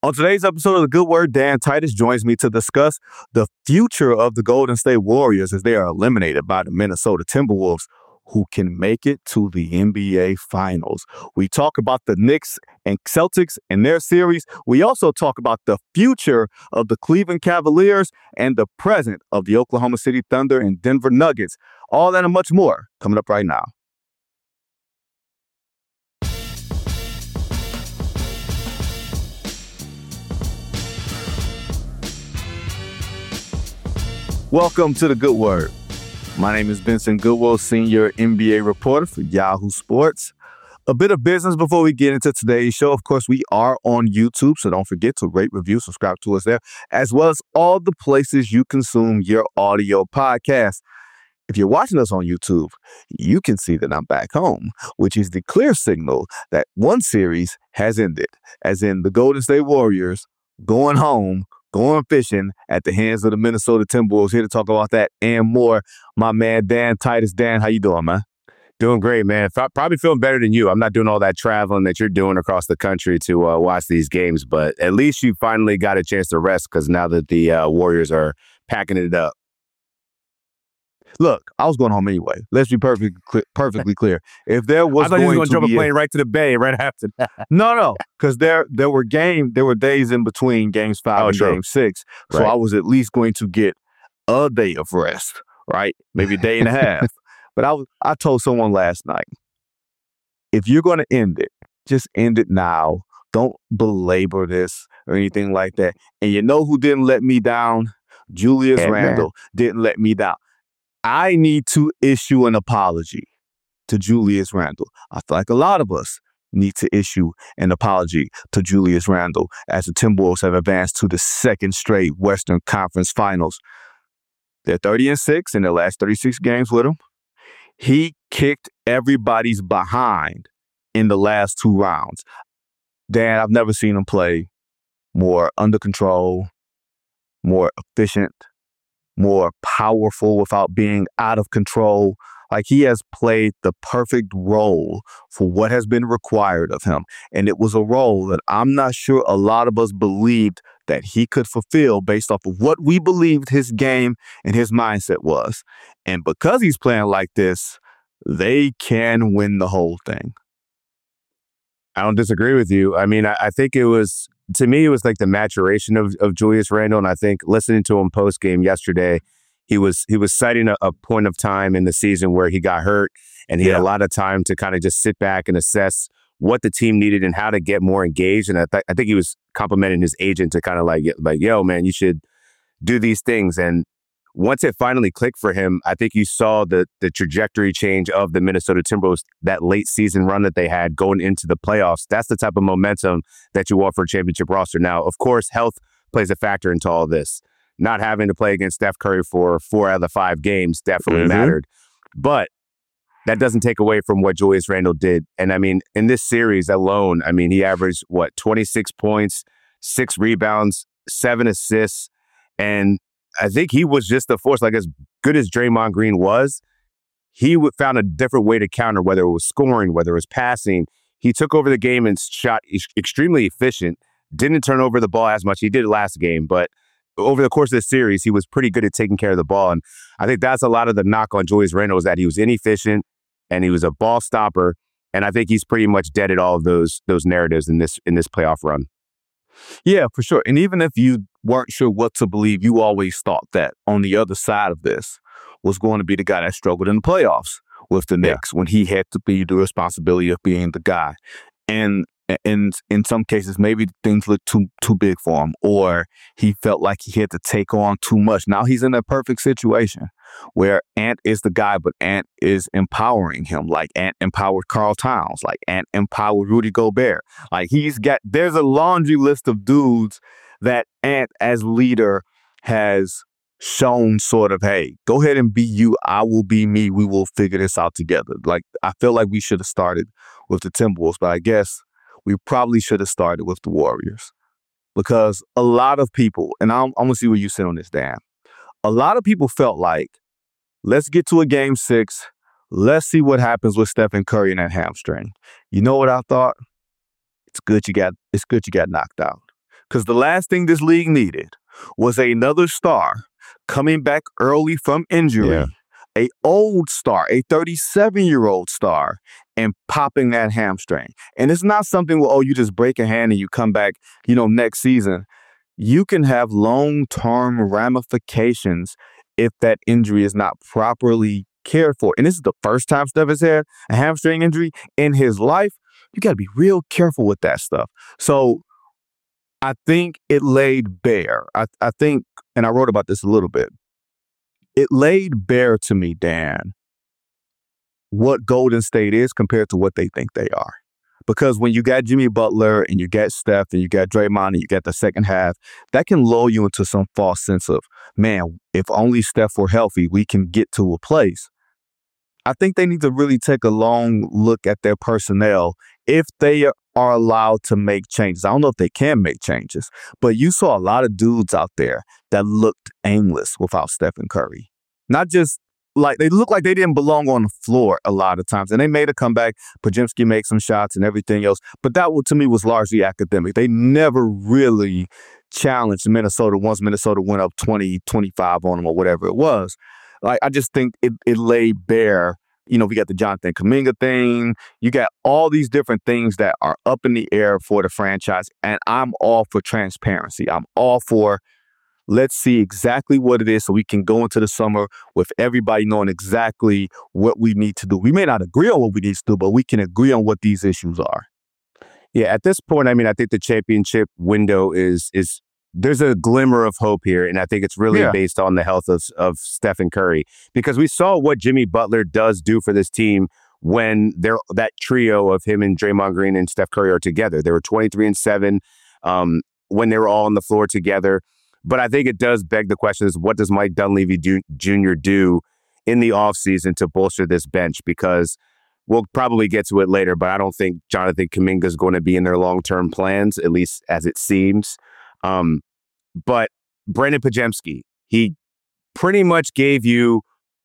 On today's episode of The Good Word, Dan Titus joins me to discuss the future of the Golden State Warriors as they are eliminated by the Minnesota Timberwolves, who can make it to the NBA Finals. We talk about the Knicks and Celtics and their series. We also talk about the future of the Cleveland Cavaliers and the present of the Oklahoma City Thunder and Denver Nuggets. All that and much more coming up right now. Welcome to The Good Word. My name is Benson Goodwill, senior NBA reporter for Yahoo Sports. A bit of business before we get into today's show. Of course, we are on YouTube, so don't forget to rate, review, subscribe to us there, as well as all the places you consume your audio podcast. If you're watching us on YouTube, you can see that I'm back home, which is the clear signal that one series has ended, as in the Golden State Warriors going home, going fishing at the hands of the Minnesota Timberwolves. Here to talk about that and more, my man Dan Titus. Dan, how you doing, man? Doing great, man. Probably feeling better than you. I'm not doing all that traveling that you're doing across the country to watch these games, but at least you finally got a chance to rest because now that the Warriors are packing it up. Look, I was going home anyway. Let's be perfectly clear. If there was I thought you were going to jump a be plane right to the Bay right after that. No, because there were days in between games 5 and game 6. So right. I was at least going to get a day of rest, right? Maybe a day and a half. But I told someone last night, if you're going to end it, just end it now. Don't belabor this or anything like that. And you know who didn't let me down? Julius Randle didn't let me down. I need to issue an apology to Julius Randle. I feel like a lot of us need to issue an apology to Julius Randle as the Timberwolves have advanced to the second straight Western Conference Finals. They're 30-6 in their last 36 games with him. He kicked everybody's behind in the last 2 rounds. Dan, I've never seen him play more under control, more efficient, more powerful without being out of control. Like, he has played the perfect role for what has been required of him. And it was a role that I'm not sure a lot of us believed that he could fulfill based off of what we believed his game and his mindset was. And because he's playing like this, they can win the whole thing. I don't disagree with you. I mean, I think it was, to me, it was like the maturation of Julius Randle. And I think listening to him post game yesterday, he was citing a point of time in the season where he got hurt and he had a lot of time to kind of just sit back and assess what the team needed and how to get more engaged. And I think he was complimenting his agent to kind of like, yo, man, you should do these things. And once it finally clicked for him, I think you saw the trajectory change of the Minnesota Timberwolves, that late season run that they had going into the playoffs. That's the type of momentum that you want for a championship roster. Now, of course, health plays a factor into all this. Not having to play against Steph Curry for 4 out of the 5 games definitely mattered. But that doesn't take away from what Julius Randle did. And I mean, in this series alone, I mean, he averaged, 26 points, 6 rebounds, 7 assists, and I think he was just a force. Like, as good as Draymond Green was, he found a different way to counter, whether it was scoring, whether it was passing. He took over the game and shot extremely efficient, didn't turn over the ball as much. He did last game, but over the course of the series, he was pretty good at taking care of the ball. And I think that's a lot of the knock on Julius Randle, is that he was inefficient and he was a ball stopper. And I think he's pretty much deaded all of those narratives in this playoff run. Yeah, for sure. And even if you weren't sure what to believe, you always thought that on the other side of this was going to be the guy that struggled in the playoffs with the Knicks when he had to be the responsibility of being the guy. And in some cases, maybe things looked too big for him, or he felt like he had to take on too much. Now he's in a perfect situation where Ant is the guy, but Ant is empowering him, like Ant empowered Karl Towns, like Ant empowered Rudy Gobert. Like, there's a laundry list of dudes that Ant as leader has shown sort of, hey, go ahead and be you, I will be me, we will figure this out together. Like, I feel like we should have started with the Timberwolves, but I guess we probably should have started with the Warriors, because a lot of people, and I'm going to see where you sit on this, Dan. A lot of people felt like, let's get to a game 6. Let's see what happens with Stephen Curry and that hamstring. You know what I thought? It's good you got knocked out. Because the last thing this league needed was another star coming back early from injury, a old star, a 37-year-old star, and popping that hamstring. And it's not something where, you just break a hand and you come back, next season. You can have long-term ramifications if that injury is not properly cared for. And this is the first time Steph has had a hamstring injury in his life. You got to be real careful with that stuff. So I think it laid bare. I think, and I wrote about this a little bit, it laid bare to me, Dan, what Golden State is compared to what they think they are. Because when you got Jimmy Butler and you got Steph and you got Draymond and you got the second half, that can lull you into some false sense of, man, if only Steph were healthy, we can get to a place. I think they need to really take a long look at their personnel if they are allowed to make changes. I don't know if they can make changes, but you saw a lot of dudes out there that looked aimless without Stephen Curry. Not just like they looked like they didn't belong on the floor a lot of times. And they made a comeback. Podziemski made some shots and everything else. But that to me was largely academic. They never really challenged Minnesota once Minnesota went up 20, 25 on them or whatever it was. Like, I just think it laid bare. We got the Jonathan Kuminga thing. You got all these different things that are up in the air for the franchise. And I'm all for transparency. I'm all for let's see exactly what it is so we can go into the summer with everybody knowing exactly what we need to do. We may not agree on what we need to do, but we can agree on what these issues are. Yeah, at this point, I think the championship window is there's a glimmer of hope here, and I think it's really based on the health of Stephen Curry, because we saw what Jimmy Butler does do for this team when that trio of him and Draymond Green and Steph Curry are together. They were 23-7 when they were all on the floor together. But I think it does beg the question is, what does Mike Dunleavy Jr. do in the offseason to bolster this bench? Because we'll probably get to it later, but I don't think Jonathan Kuminga is going to be in their long-term plans, at least as it seems. But Brandon Podziemski, he pretty much gave you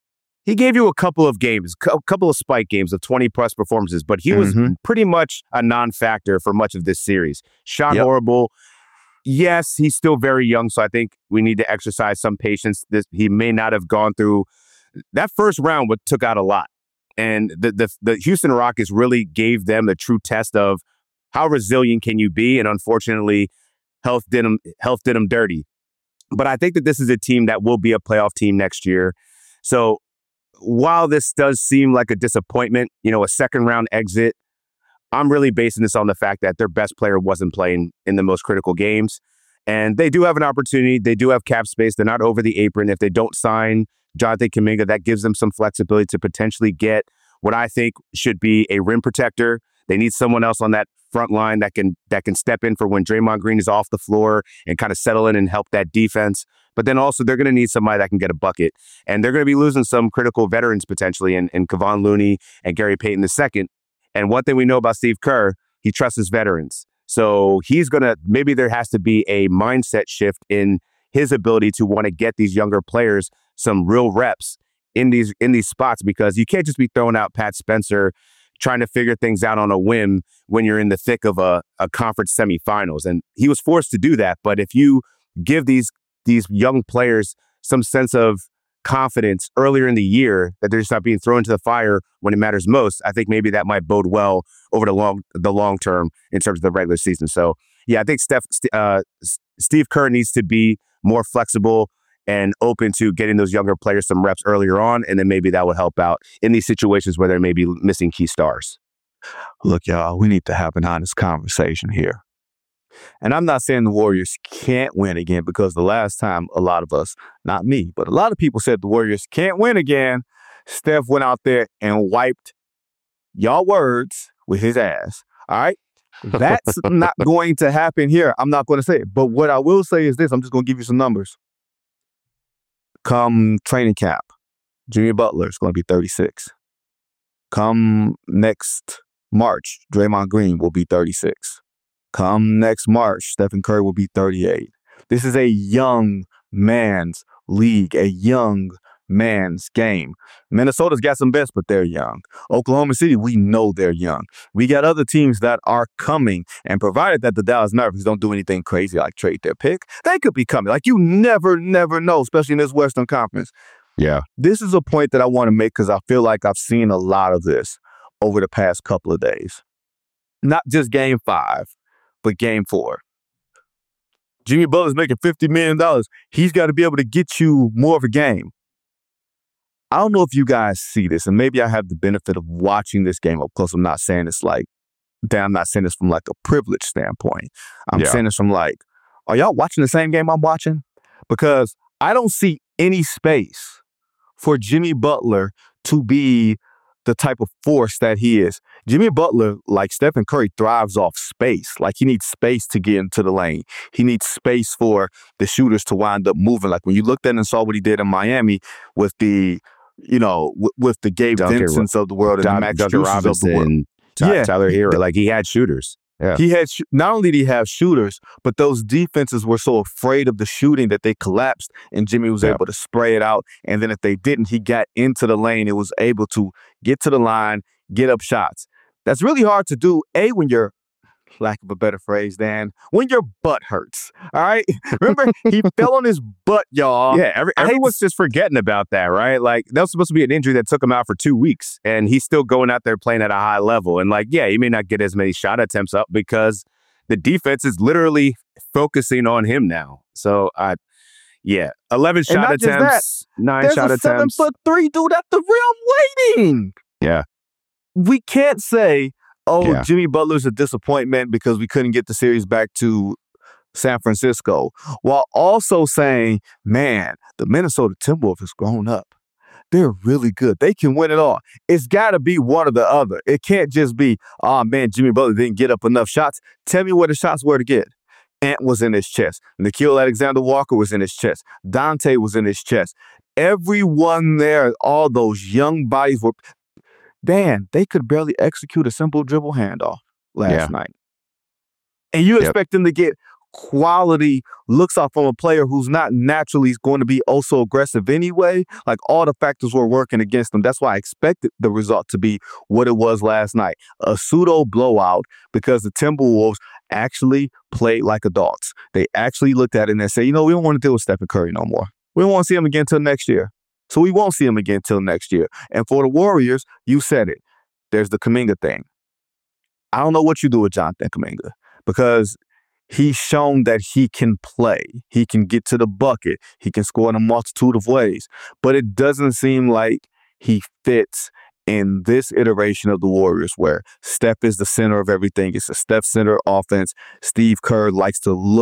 a couple of games, a couple of spike games of 20-plus performances, but he was pretty much a non-factor for much of this series. Shot horrible. Yes, he's still very young, so I think we need to exercise some patience. He may not have gone through that first round, but took out a lot. And the Houston Rockets really gave them the true test of how resilient can you be. And unfortunately, health did them dirty. But I think that this is a team that will be a playoff team next year. So while this does seem like a disappointment, a second round exit, I'm really basing this on the fact that their best player wasn't playing in the most critical games. And they do have an opportunity. They do have cap space. They're not over the apron. If they don't sign Jonathan Kuminga, that gives them some flexibility to potentially get what I think should be a rim protector. They need someone else on that front line that can step in for when Draymond Green is off the floor and kind of settle in and help that defense. But then also they're going to need somebody that can get a bucket. And they're going to be losing some critical veterans potentially in Kevon Looney and Gary Payton II. And one thing we know about Steve Kerr, he trusts his veterans. So maybe there has to be a mindset shift in his ability to want to get these younger players some real reps in these spots, because you can't just be throwing out Pat Spencer trying to figure things out on a whim when you're in the thick of a conference semifinals. And he was forced to do that. But if you give these young players some sense of confidence earlier in the year that they're just not being thrown to the fire when it matters most, I think maybe that might bode well over the long term in terms of the regular season. So yeah, I think Steve Kerr needs to be more flexible and open to getting those younger players some reps earlier on, and then maybe that would help out in these situations where they're maybe missing key stars. Look, y'all, we need to have an honest conversation here. And I'm not saying the Warriors can't win again, because the last time a lot of us, not me, but a lot of people said the Warriors can't win again, Steph went out there and wiped y'all words with his ass. All right? That's not going to happen here. I'm not going to say it. But what I will say is this. I'm just going to give you some numbers. Come training camp, Jimmy Butler is going to be 36. Come next March, Draymond Green will be 36. Come next March, Stephen Curry will be 38. This is a young man's league, a young man's game. Minnesota's got some best, but they're young. Oklahoma City, we know they're young. We got other teams that are coming, and provided that the Dallas Mavericks don't do anything crazy like trade their pick, they could be coming. Like, you never know, especially in this Western Conference. Yeah. This is a point that I want to make because I feel like I've seen a lot of this over the past couple of days. Not just game 5, but game 4. Jimmy Butler's making $50 million. He's got to be able to get you more of a game. I don't know if you guys see this, and maybe I have the benefit of watching this game up close. I'm not saying this I'm not saying this from like a privileged standpoint. I'm saying this from like, are y'all watching the same game I'm watching? Because I don't see any space for Jimmy Butler to be the type of force that he is. Jimmy Butler, like Stephen Curry, thrives off space. Like, he needs space to get into the lane. He needs space for the shooters to wind up moving. Like, when you looked at and saw what he did in Miami with the, with the Gabe Vincents of the world and the Max Struses of the world. Tyler Hero, like, he had shooters. Yeah. He had not only did he have shooters, but those defenses were so afraid of the shooting that they collapsed, and Jimmy was able to spray it out. And then if they didn't, he got into the lane and was able to get to the line, get up shots. That's really hard to do, when you're, lack of a better phrase, Dan, when your butt hurts. All right? Remember, he fell on his butt, y'all. Yeah, everyone's just forgetting about that, right? Like, that was supposed to be an injury that took him out for 2 weeks, and he's still going out there playing at a high level. And, like, yeah, he may not get as many shot attempts up because the defense is literally focusing on him now. So, 11 shot attempts, 9 shot attempts. There's a 7'3" dude at the rim waiting. Yeah. We can't say, Jimmy Butler's a disappointment because we couldn't get the series back to San Francisco, while also saying, man, the Minnesota Timberwolves has grown up. They're really good. They can win it all. It's got to be one or the other. It can't just be, oh, man, Jimmy Butler didn't get up enough shots. Tell me where the shots were to get. Ant was in his chest. Nickeil Alexander-Walker was in his chest. Dante was in his chest. Everyone there, all those young bodies were... Dan, they could barely execute a simple dribble handoff last night. And you expect them to get quality looks off from a player who's not naturally going to be so aggressive anyway. Like, all the factors were working against them. That's why I expected the result to be what it was last night. A pseudo blowout because the Timberwolves actually played like adults. They actually looked at it and they said, we don't want to deal with Stephen Curry no more. We don't want to see him again until next year. So we won't see him again till next year. And for the Warriors, you said it. There's the Kuminga thing. I don't know what you do with Jonathan Kuminga because he's shown that he can play. He can get to the bucket. He can score in a multitude of ways. But it doesn't seem like he fits in this iteration of the Warriors where Steph is the center of everything. It's a Steph-centered offense. Steve Kerr likes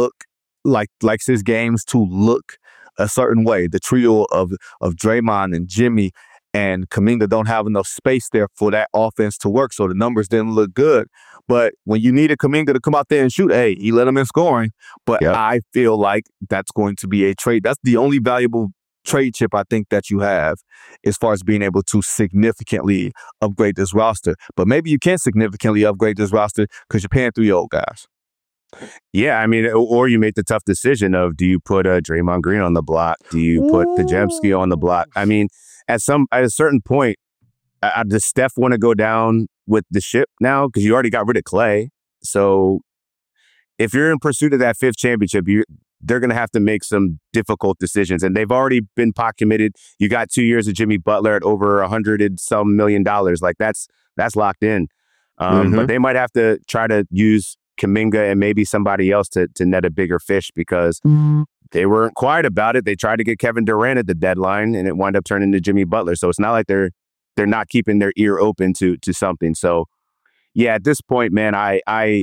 his games to look a certain way. The trio of Draymond and Jimmy and Kuminga don't have enough space there for that offense to work, so the numbers didn't look good. But when you needed Kuminga to come out there and shoot, he let him in scoring. But I feel like that's going to be a trade. That's the only valuable trade chip I think that you have as far as being able to significantly upgrade this roster. But maybe you can't significantly upgrade this roster because you're paying 3 old guys. Yeah, I mean, or you make the tough decision of, do you put Draymond Green on the block? Do you put Podziemski on the block? I mean, at a certain point, does Steph want to go down with the ship now? Because you already got rid of Clay. So if you're in pursuit of that 5th championship, they're going to have to make some difficult decisions. And they've already been pot committed. You got 2 years of Jimmy Butler at over $100-some million. Like, that's locked in. But they might have to try to use Kuminga and maybe somebody else to net a bigger fish because they weren't quiet about it. They tried to get Kevin Durant at the deadline and it wound up turning to Jimmy Butler. So it's not like they're not keeping their ear open to something. So yeah, at this point, man, I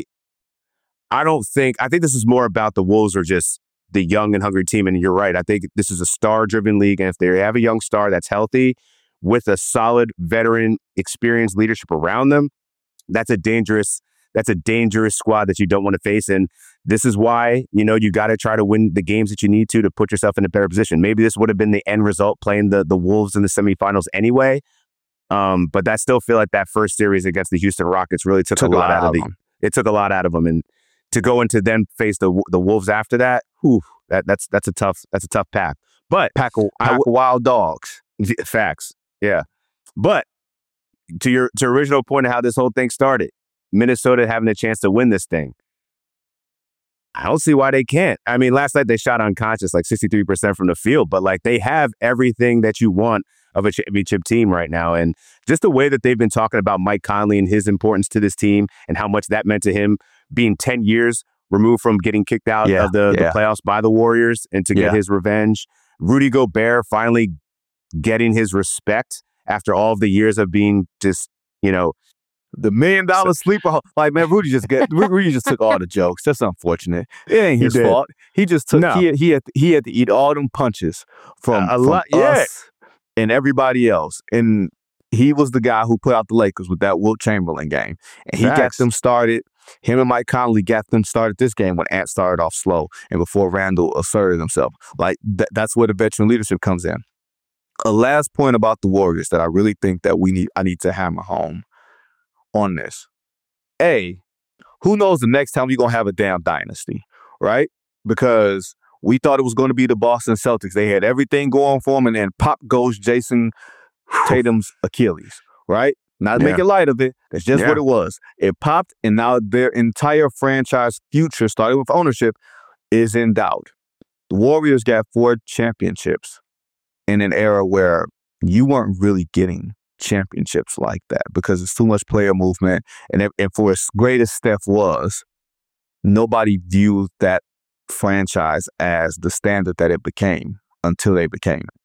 think this is more about the Wolves are just the young and hungry team. And you're right. I think this is a star-driven league. And if they have a young star that's healthy with a solid veteran experienced leadership around them, that's a dangerous squad that you don't want to face. And this is why, you got to try to win the games that you need to put yourself in a better position. Maybe this would have been the end result playing the Wolves in the semifinals anyway. But I still feel like that first series against the Houston Rockets really took a lot out of them. It took a lot out of them. And to go into then face the Wolves after that, that's a tough path. But pack of wild dogs. Facts. Yeah. But to your original point of how this whole thing started, Minnesota having a chance to win this thing. I don't see why they can't. I mean, last night they shot unconscious, like 63% from the field, but like they have everything that you want of a championship team right now. And just the way that they've been talking about Mike Conley and his importance to this team and how much that meant to him being 10 years removed from getting kicked out of the playoffs by the Warriors and to get his revenge. Rudy Gobert finally getting his respect after all of the years of being just, you know, the $1 million sleeper. Like, man, Rudy just took all the jokes. That's unfortunate. It ain't his fault. He just took. No. He had to eat all them punches from us and everybody else. And he was the guy who put out the Lakers with that Wilt Chamberlain game, and he got them started. Him and Mike Conley got them started this game when Ant started off slow and before Randall asserted himself. Like that's where the veteran leadership comes in. A last point about the Warriors that I really think that I need to hammer home on this. Who knows the next time we're going to have a damn dynasty, right? Because we thought it was going to be the Boston Celtics. They had everything going for them, and then pop goes Jason Tatum's Achilles, right? Not making light of it. That's just what it was. It popped, and now their entire franchise future, starting with ownership, is in doubt. The Warriors got 4 championships in an era where you weren't really getting championships like that because it's too much player movement. And for as great as Steph was, nobody viewed that franchise as the standard that it became until they became it.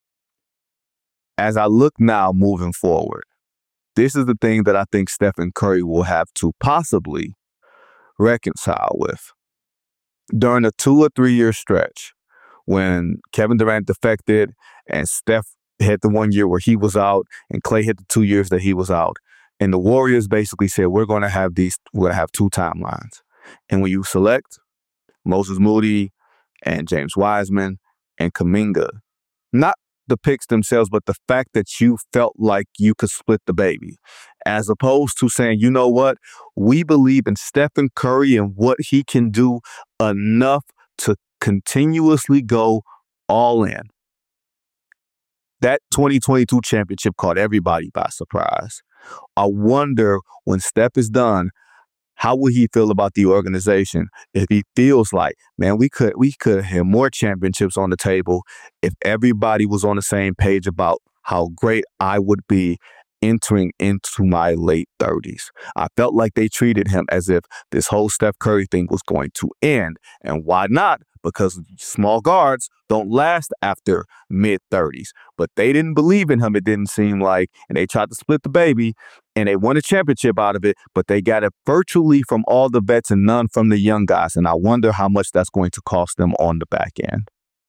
As I look now moving forward, this is the thing that I think Stephen Curry will have to possibly reconcile with. During a 2 or 3 year stretch when Kevin Durant defected and Steph had the 1 year where he was out and Klay had the 2 years that he was out. And the Warriors basically said, we're going to have 2 timelines. And when you select Moses Moody and James Wiseman and Kuminga, not the picks themselves, but the fact that you felt like you could split the baby, as opposed to saying, you know what, we believe in Stephen Curry and what he can do enough to continuously go all in. That 2022 championship caught everybody by surprise. I wonder when Steph is done, how will he feel about the organization if he feels like, man, we could have more championships on the table if everybody was on the same page about how great I would be entering into my late 30s. I felt like they treated him as if this whole Steph Curry thing was going to end. And why not? Because small guards don't last after mid-30s. But they didn't believe in him, it didn't seem like, and they tried to split the baby, and they won a championship out of it, but they got it virtually from all the vets and none from the young guys. And I wonder how much that's going to cost them on the back end.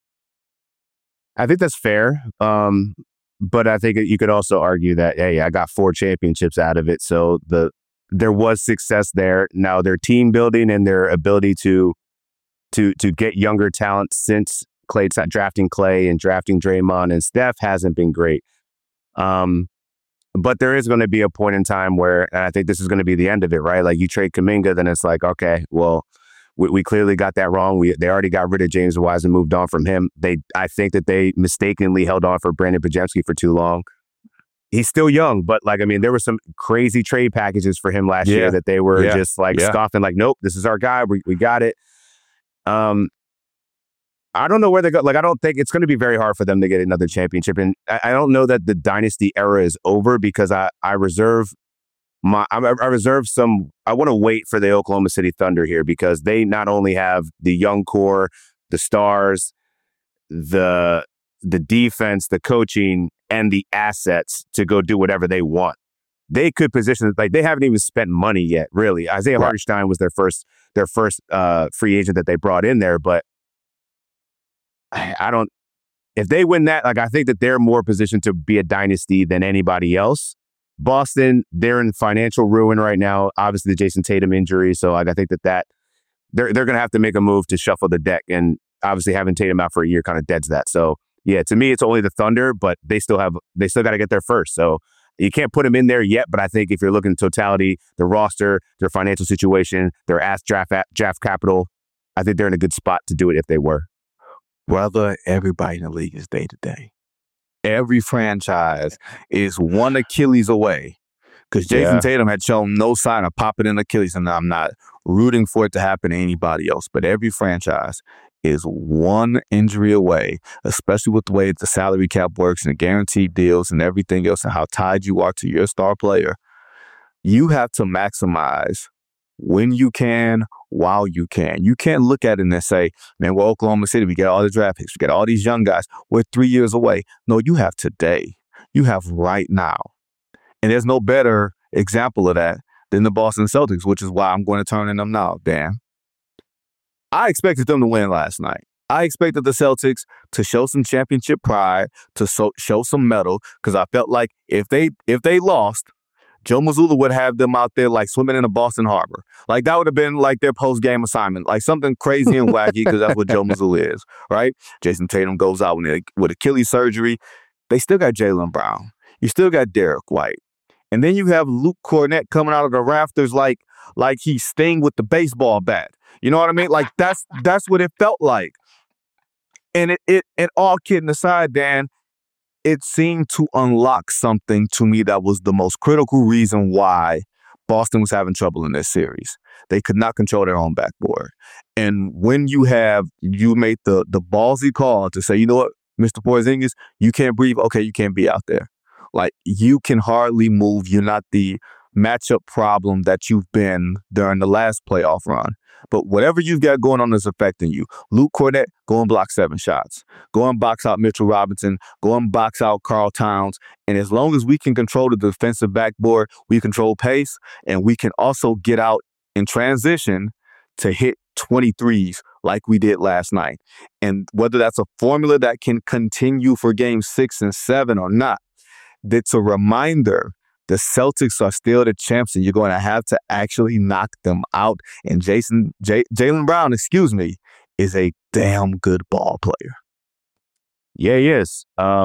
I think that's fair. But I think you could also argue that, hey, I got 4 championships out of it. So there was success there. Now their team building and their ability to get younger talent since drafting Klay and drafting Draymond and Steph hasn't been great. But there is going to be a point in time where, and I think this is going to be the end of it, right? Like you trade Kuminga, then it's like, okay, well, we clearly got that wrong. They already got rid of James Wiseman, moved on from him. I think that they mistakenly held on for Brandon Podziemski for too long. He's still young, but there were some crazy trade packages for him last year that they were just scoffing, like, nope, this is our guy. We got it. I don't know where they go. Like, I don't think it's going to be very hard for them to get another championship. And I don't know that the dynasty era is over because I reserve some. I want to wait for the Oklahoma City Thunder here because they not only have the young core, the stars, the defense, the coaching, and the assets to go do whatever they want. They could position like they haven't even spent money yet. Really, Isaiah Hartenstein was their first free agent that they brought in there, but I don't. If they win that, like I think that they're more positioned to be a dynasty than anybody else. Boston, they're in financial ruin right now. Obviously, the Jason Tatum injury, so like I think that they're going to have to make a move to shuffle the deck, and obviously having Tatum out for a year kind of deads that. So yeah, to me, it's only the Thunder, but they still got to get there first. So you can't put them in there yet, but I think if you're looking at totality, the roster, their financial situation, their draft capital, I think they're in a good spot to do it if they were. Brother, everybody in the league is day to day. Every franchise is one Achilles away because Jason Tatum had shown no sign of popping an Achilles, and I'm not rooting for it to happen to anybody else, but every franchise is one injury away, especially with the way the salary cap works and the guaranteed deals and everything else and how tied you are to your star player. You have to maximize when you can, while you can. You can't look at it and say, man, we're Oklahoma City. We got all the draft picks. We got all these young guys. We're 3 years away. No, you have today. You have right now. And there's no better example of that than the Boston Celtics, which is why I'm going to turn in them now, Dan. I expected them to win last night. I expected the Celtics to show some championship pride, to show some mettle, because I felt like if they lost, Joe Mazzulla would have them out there like swimming in a Boston Harbor. Like that would have been like their post-game assignment, like something crazy and wacky because that's what Joe Mazzulla is, right? Jason Tatum goes out with Achilles surgery. They still got Jaylen Brown. You still got Derek White. And then you have Luke Kornet coming out of the rafters like he's Sting with the baseball bat. You know what I mean? Like that's what it felt like. And and all kidding aside, Dan, it seemed to unlock something to me that was the most critical reason why Boston was having trouble in this series. They could not control their own backboard. And when you made the ballsy call to say, you know what, Mr. Porzingis, you can't breathe. Okay, you can't be out there. Like, you can hardly move. You're not the matchup problem that you've been during the last playoff run. But whatever you've got going on is affecting you. Luke Kornet, go and block 7 shots. Go and box out Mitchell Robinson. Go and box out Karl Towns. And as long as we can control the defensive backboard, we control pace, and we can also get out in transition to hit 23s like we did last night. And whether that's a formula that can continue for game 6 and 7 or not, it's a reminder the Celtics are still the champs, and you're going to have to actually knock them out. And Jaylen Brown, is a damn good ball player. Yeah, he is.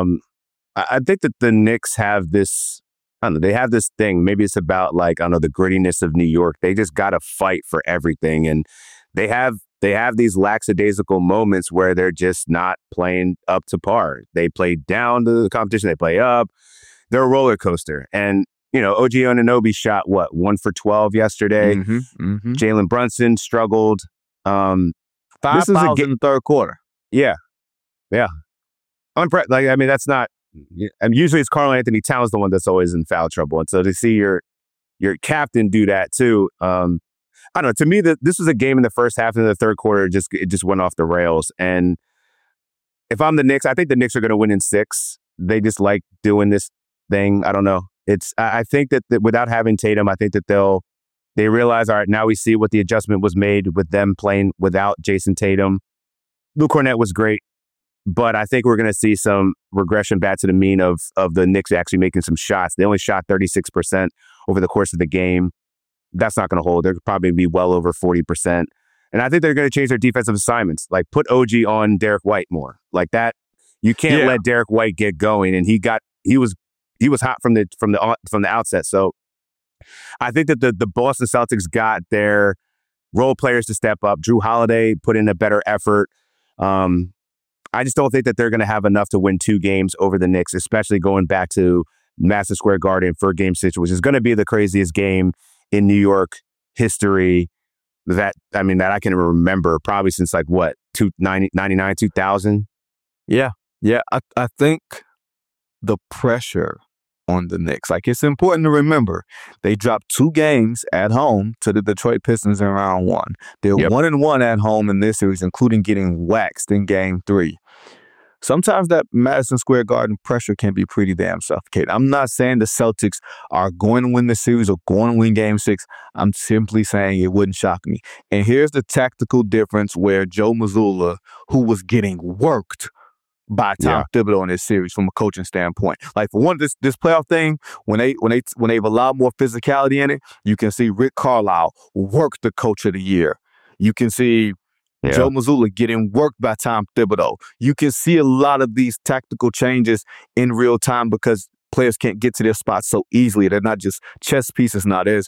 I think that the Knicks have this, I don't know, they have this thing. Maybe it's about the grittiness of New York. They just got to fight for everything. And they have these lackadaisical moments where they're just not playing up to par. They play down to the competition. They play up. They're a roller coaster. And, OG Anunoby shot, 1 for 12 yesterday. Jalen Brunson struggled. 5 fouls in the third quarter. Yeah. That's not, usually it's Karl Anthony Towns the one that's always in foul trouble. And so to see your captain do that too, I don't know. To me, this was a game in the first half and the third quarter. It just went off the rails. And if I'm the Knicks, I think the Knicks are going to win in 6. They just like doing this thing. I don't know. I think that without having Tatum, I think that they realize, all right, now we see what the adjustment was made with them playing without Jason Tatum. Luke Kornet was great, but I think we're going to see some regression back to the mean of the Knicks actually making some shots. They only shot 36% over the course of the game. That's not going to hold. They're probably be well over 40%. And I think they're going to change their defensive assignments, like put OG on Derek White more. Like that, you can't let Derek White get going, and he was hot from the outset. So I think that the Boston Celtics got their role players to step up. Drew Holiday put in a better effort. I just don't think that they're going to have enough to win 2 games over the Knicks, especially going back to Madison Square Garden for Game 6, which is going to be the craziest game in New York history that I can remember, probably since 99, 2000. Yeah. I think the pressure on the Knicks, it's important to remember they dropped 2 games at home to the Detroit Pistons in round 1. They're 1-1 at home in this series, including getting waxed in game 3. Sometimes that Madison Square Garden pressure can be pretty damn suffocating. I'm not saying the Celtics are going to win the series or going to win game 6. I'm simply saying it wouldn't shock me. And here's the tactical difference where Joe Mazzulla, who was getting worked by Tom Thibodeau in this series from a coaching standpoint. For one, this playoff thing, when they've allowed more physicality in it, you can see Rick Carlisle work the coach of the year. You can see Joe Mazzulla getting worked by Tom Thibodeau. You can see a lot of these tactical changes in real time because players can't get to their spots so easily. They're not just chess pieces now. There's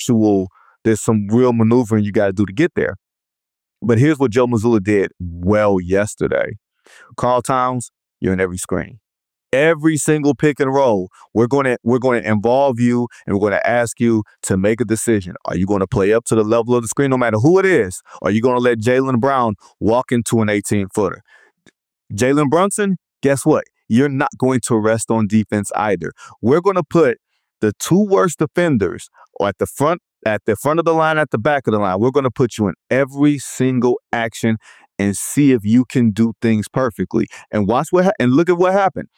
some real maneuvering you got to do to get there. But here's what Joe Mazzulla did well yesterday. Karl Towns, you're in every screen. every single pick and roll, we're going to involve you, and we're going to ask you to make a decision. Are you going to play up to the level of the screen, no matter who it is? Or are you going to let Jaylen Brown walk into an 18-footer? Jalen Brunson, guess what? You're not going to rest on defense either. We're going to put the two worst defenders at the front of the line, at the back of the line. We're going to put you in every single action and see if you can do things perfectly. And watch and look at what happened.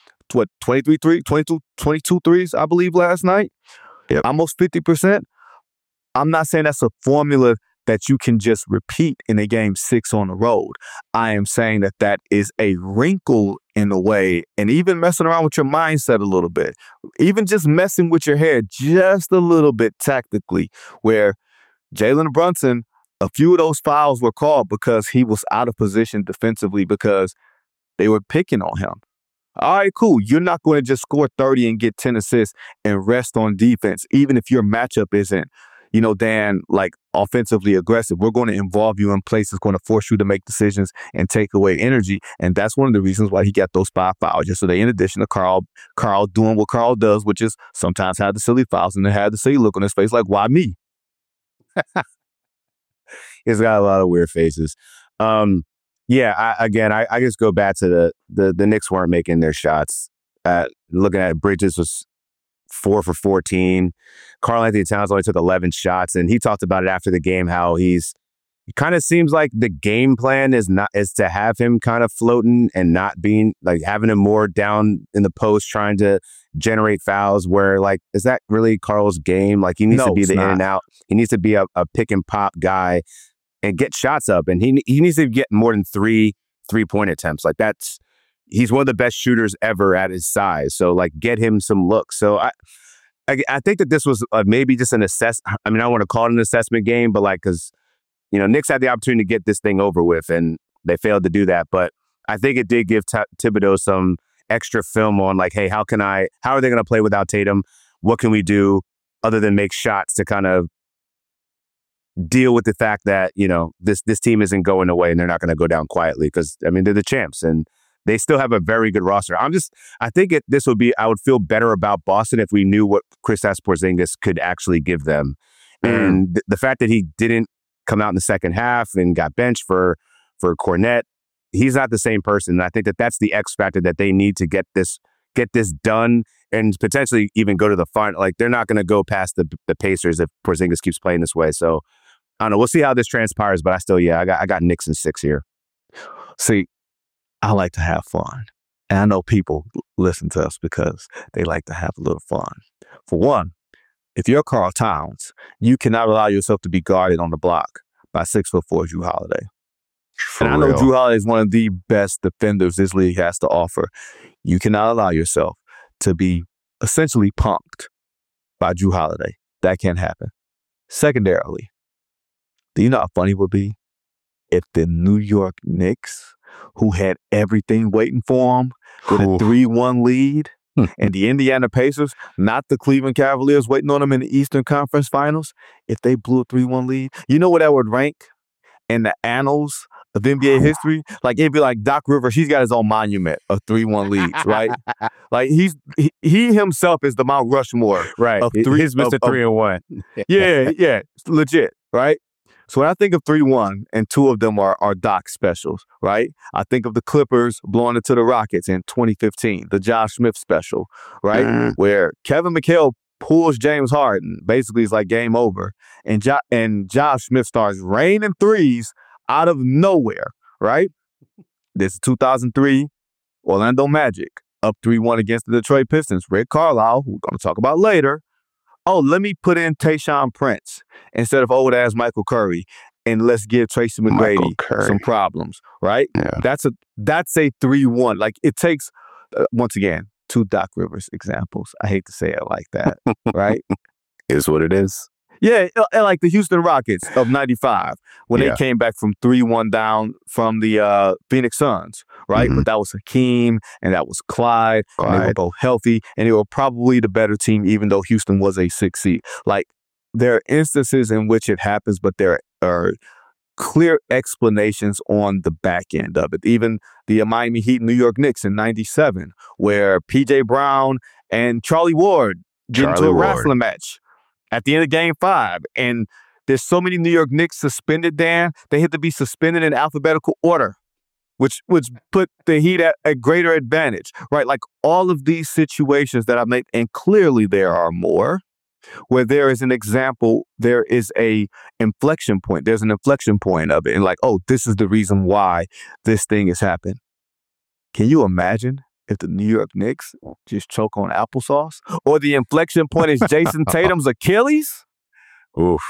22 threes, I believe, last night. Yep. Almost 50%. I'm not saying that's a formula that you can just repeat in a game 6 on the road. I am saying that is a wrinkle in a way, and even messing around with your mindset a little bit, even just messing with your head just a little bit tactically, where Jalen Brunson, a few of those fouls were called because he was out of position defensively because they were picking on him. All right, cool. You're not going to just score 30 and get 10 assists and rest on defense, even if your matchup isn't, Dan, like offensively aggressive. We're going to involve you in places, going to force you to make decisions and take away energy. And that's one of the reasons why he got those 5 fouls yesterday, in addition to Carl doing what Carl does, which is sometimes have the silly fouls and then have the silly look on his face like, why me? He's got a lot of weird faces. I just go back to the Knicks weren't making their shots. Looking at Bridges was 4 for 14. Karl-Anthony Towns only took 11 shots, and he talked about it after the game how it kind of seems like the game plan is to have him kind of floating and not being like having him more down in the post trying to generate fouls, where like, is that really Karl's game? Like, he needs to be the in and out. He needs to be a pick and pop guy and get shots up, and he needs to get more than 3-point attempts. Like, he's one of the best shooters ever at his size. So like, get him some looks. So I think that this was maybe just an I mean, I don't want to call it an assessment game, but like, because Knicks had the opportunity to get this thing over with, and they failed to do that. But I think it did give Thibodeau some extra film on like, hey, how are they going to play without Tatum? What can we do other than make shots to kind of deal with the fact that, this team isn't going away and they're not going to go down quietly, because, I mean, they're the champs and they still have a very good roster. I would feel better about Boston if we knew what Kristaps Porzingis could actually give them. And the fact that he didn't come out in the second half and got benched for Kornet, he's not the same person. And I think that that's the X factor that they need to get this done and potentially even go to the final. Like, they're not going to go past the Pacers if Porzingis keeps playing this way. So I don't know. We'll see how this transpires, but I got Knicks in 6 here. See, I like to have fun. And I know people listen to us because they like to have a little fun. For one, if you're Karl Towns, you cannot allow yourself to be guarded on the block by 6'4" Jrue Holiday. And I know Jrue Holiday is one of the best defenders this league has to offer. You cannot allow yourself to be essentially punked by Jrue Holiday. That can't happen. Secondarily, do you know how funny it would be if the New York Knicks, who had everything waiting for them with a 3-1 lead, and the Indiana Pacers, not the Cleveland Cavaliers waiting on them in the Eastern Conference Finals, if they blew a 3-1 lead, you know what that would rank in the annals of NBA history? Like, it'd be like Doc Rivers, he's got his own monument of 3-1 leads, right? Like, he himself is the Mount Rushmore. Right. Of He's Mr. 3-1. Yeah, legit, right? So when I think of 3-1, and 2 of them are Doc specials, right? I think of the Clippers blowing it to the Rockets in 2015, the Josh Smith special, right? Where Kevin McHale pulls James Harden, basically it's like game over, and Josh Smith starts raining threes out of nowhere, right? This is 2003, Orlando Magic, up 3-1 against the Detroit Pistons. Rick Carlisle, who we're going to talk about later, let me put in Tayshaun Prince instead of old-ass Michael Curry, and let's give Tracy McGrady some problems, right? Yeah. That's a 3-1. Like, it takes, once again, 2 Doc Rivers examples. I hate to say it like that, right? Is what it is. Yeah, like the Houston Rockets of 95, when they came back from 3-1 down from the Phoenix Suns, right? But that was Hakeem and that was Clyde. And they were both healthy, and they were probably the better team, even though Houston was a 6 seed. Like, there are instances in which it happens, but there are clear explanations on the back end of it. Even the Miami Heat, New York Knicks in '97, where P.J. Brown and Charlie Ward get into a wrestling match at the end of Game 5. And there's so many New York Knicks suspended, Dan, they had to be suspended in alphabetical order, which put the Heat at a greater advantage, right? Like all of these situations that I made, and clearly there are more, where there is an example, there is a inflection point. There's an inflection point of it. And like, oh, this is the reason why this thing has happened. Can you imagine if the New York Knicks just choke on applesauce? Or the inflection point is Jason Tatum's Achilles? Oof.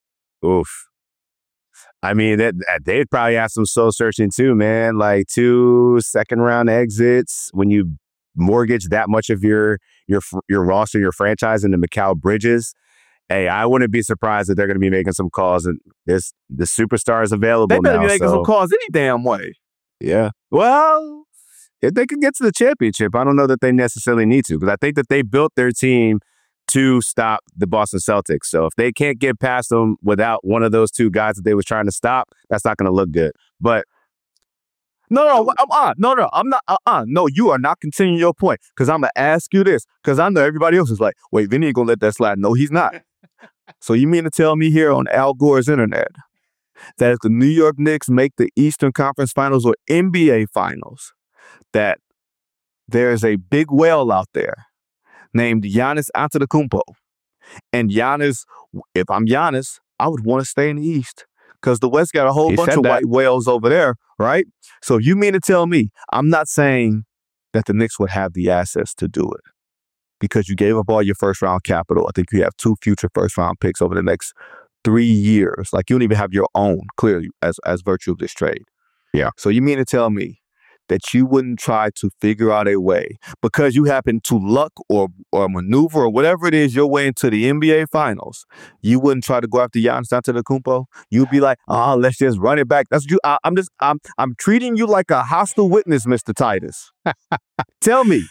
I mean, they'd probably have some soul searching too, man. Like 2 second-round exits when you mortgage that much of your roster, your franchise into Mikal Bridges. Hey, I wouldn't be surprised that they're going to be making some calls, and the superstar is available now. They better be making some calls any damn way. Yeah. Well, if they could get to the championship, I don't know that they necessarily need to, because I think that they built their team to stop the Boston Celtics. So if they can't get past them without one of those two guys that they was trying to stop, that's not going to look good. But No, I'm not. No, you are not continuing your point, because I'm going to ask you this, because I know everybody else is like, wait, Vinny ain't going to let that slide. No, he's not. So you mean to tell me here on Al Gore's internet that if the New York Knicks make the Eastern Conference Finals or NBA Finals, that there's a big whale out there named Giannis Antetokounmpo. And Giannis, if I'm Giannis, I would want to stay in the East, because the West got a whole bunch of white whales over there, right? So you mean to tell me, I'm not saying that the Knicks would have the assets to do it, because you gave up all your first-round capital. I think you have 2 future first-round picks over the next 3 years. Like, you don't even have your own, clearly, as virtue of this trade. Yeah. So you mean to tell me that you wouldn't try to figure out a way, because you happen to luck or maneuver or whatever it is your way into the NBA Finals, you wouldn't try to go after Giannis Antetokounmpo? You'd be like, let's just run it back. That's you. I'm treating you like a hostile witness, Mr. Titus. Tell me.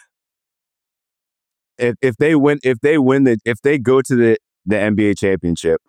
If they go to the NBA championship,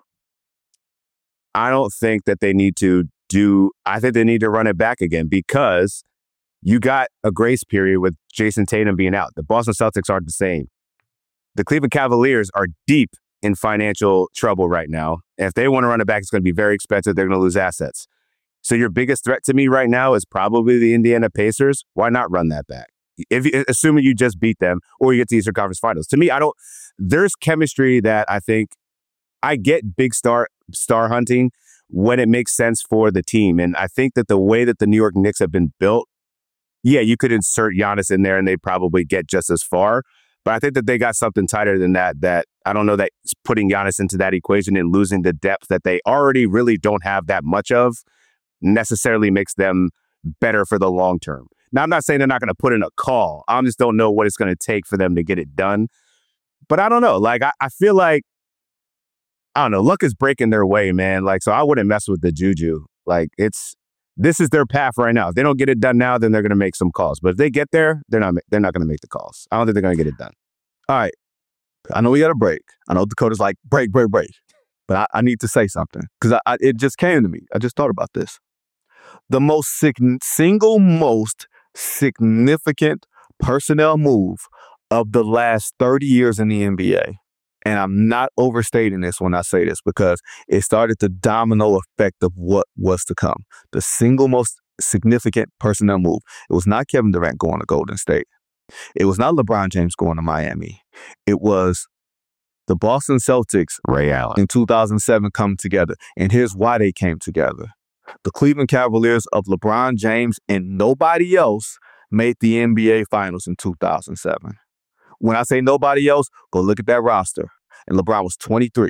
I don't think that they need to I think they need to run it back again, because you got a grace period with Jason Tatum being out. The Boston Celtics aren't the same. The Cleveland Cavaliers are deep in financial trouble right now. And if they want to run it back, it's going to be very expensive. They're going to lose assets. So your biggest threat to me right now is probably the Indiana Pacers. Why not run that back? Assuming you just beat them or you get to the Eastern Conference Finals. To me, there's chemistry that I think, I get big star hunting when it makes sense for the team. And I think that the way that the New York Knicks have been built, yeah, you could insert Giannis in there and they probably get just as far. But I think that they got something tighter than that I don't know that putting Giannis into that equation and losing the depth that they already really don't have that much of necessarily makes them better for the long term. Now, I'm not saying they're not going to put in a call. I just don't know what it's going to take for them to get it done. But I don't know. Like, I feel like, I don't know, luck is breaking their way, man. Like, so I wouldn't mess with the juju. Like, this is their path right now. If they don't get it done now, then they're going to make some calls. But if they get there, they're not going to make the calls. I don't think they're going to get it done. All right. I know we got a break. I know Dakota's like, break. But I need to say something, because it just came to me. I just thought about this. The single most significant personnel move of the last 30 years in the NBA. And I'm not overstating this when I say this, because it started the domino effect of what was to come. The single most significant personnel move. It was not Kevin Durant going to Golden State. It was not LeBron James going to Miami. It was the Boston Celtics, Ray Allen, in 2007 come together. And here's why they came together. The Cleveland Cavaliers of LeBron James and nobody else made the NBA Finals in 2007. When I say nobody else, go look at that roster. And LeBron was 23.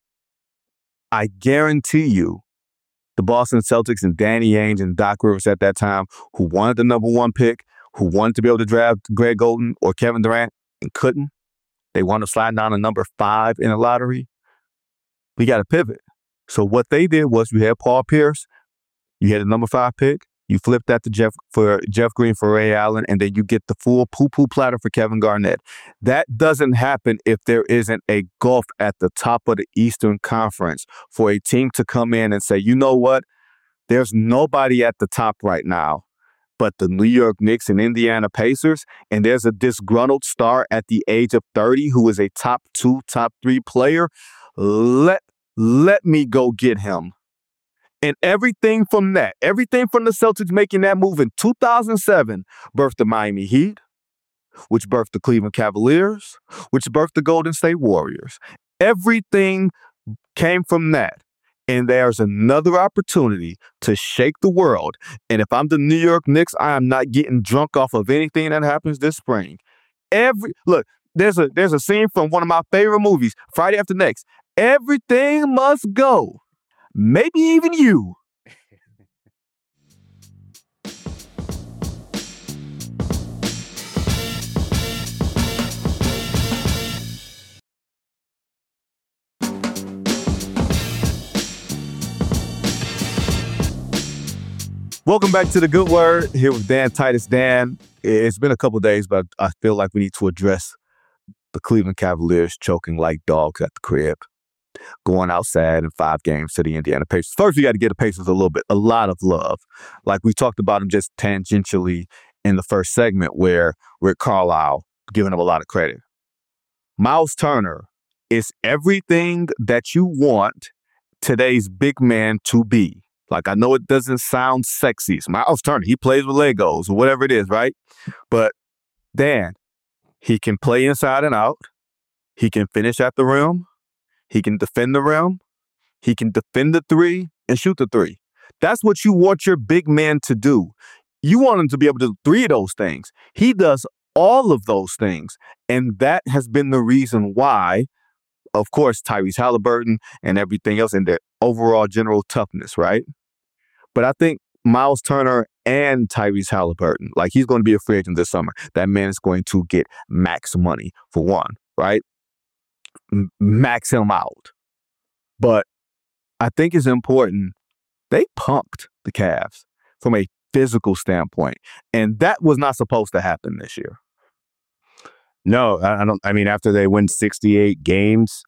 I guarantee you, the Boston Celtics and Danny Ainge and Doc Rivers at that time, who wanted the number 1 pick, who wanted to be able to draft Greg Oden or Kevin Durant and couldn't, they wound up sliding down to number 5 in the lottery. We got to pivot. So what they did was, you had Paul Pierce, you had the number 5 pick, you flipped that to Jeff Green for Ray Allen, and then you get the full poo-poo platter for Kevin Garnett. That doesn't happen if there isn't a gulf at the top of the Eastern Conference for a team to come in and say, you know what? There's nobody at the top right now but the New York Knicks and Indiana Pacers, and there's a disgruntled star at the age of 30 who is a top 2, top 3 player. Let me go get him. And everything from that, everything from the Celtics making that move in 2007 birthed the Miami Heat, which birthed the Cleveland Cavaliers, which birthed the Golden State Warriors. Everything came from that. And there's another opportunity to shake the world. And if I'm the New York Knicks, I am not getting drunk off of anything that happens this spring. Look, there's a scene from one of my favorite movies, Friday After Next. Everything must go. Maybe even you. Welcome back to The Good Word, here with Dan Titus. Dan, it's been a couple of days, but I feel like we need to address the Cleveland Cavaliers choking like dogs at the crib, going outside in 5 games to the Indiana Pacers. First, we got to give the Pacers a lot of love. Like we talked about them just tangentially in the first segment where Rick Carlisle giving them a lot of credit. Miles Turner is everything that you want today's big man to be. Like, I know it doesn't sound sexy. It's Miles Turner. He plays with Legos or whatever it is, right? But, Dan, he can play inside and out. He can finish at the rim. He can defend the rim. He can defend the 3 and shoot the 3. That's what you want your big man to do. You want him to be able to do 3 of those things. He does all of those things. And that has been the reason why, of course, Tyrese Halliburton and everything else and the overall general toughness, right? But I think Miles Turner and Tyrese Halliburton, like he's going to be a free agent this summer. That man is going to get max money for one, right? Max him out. But I think it's important. They punked the Cavs from a physical standpoint. And that was not supposed to happen this year. No, I don't. I mean, after they win 68 games,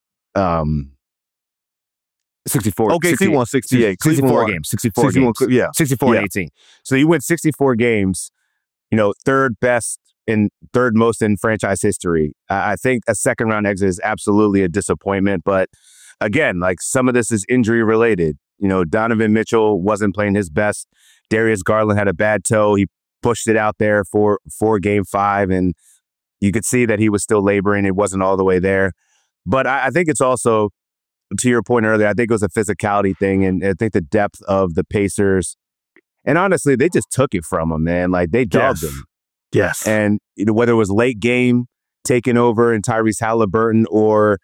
64. Okay, won 68. 64 games. 64 games. Yeah. 64 and 18. So you win 64 games, third most in franchise history. I think a second round exit is absolutely a disappointment. But again, like some of this is injury related. Donovan Mitchell wasn't playing his best. Darius Garland had a bad toe. He pushed it out there for game 5. And you could see that he was still laboring. It wasn't all the way there. But I think it's also, to your point earlier, I think it was a physicality thing. And I think the depth of the Pacers, and honestly, they just took it from them, man. Like they dogged them. Yes. And whether it was late game taking over and Tyrese Halliburton or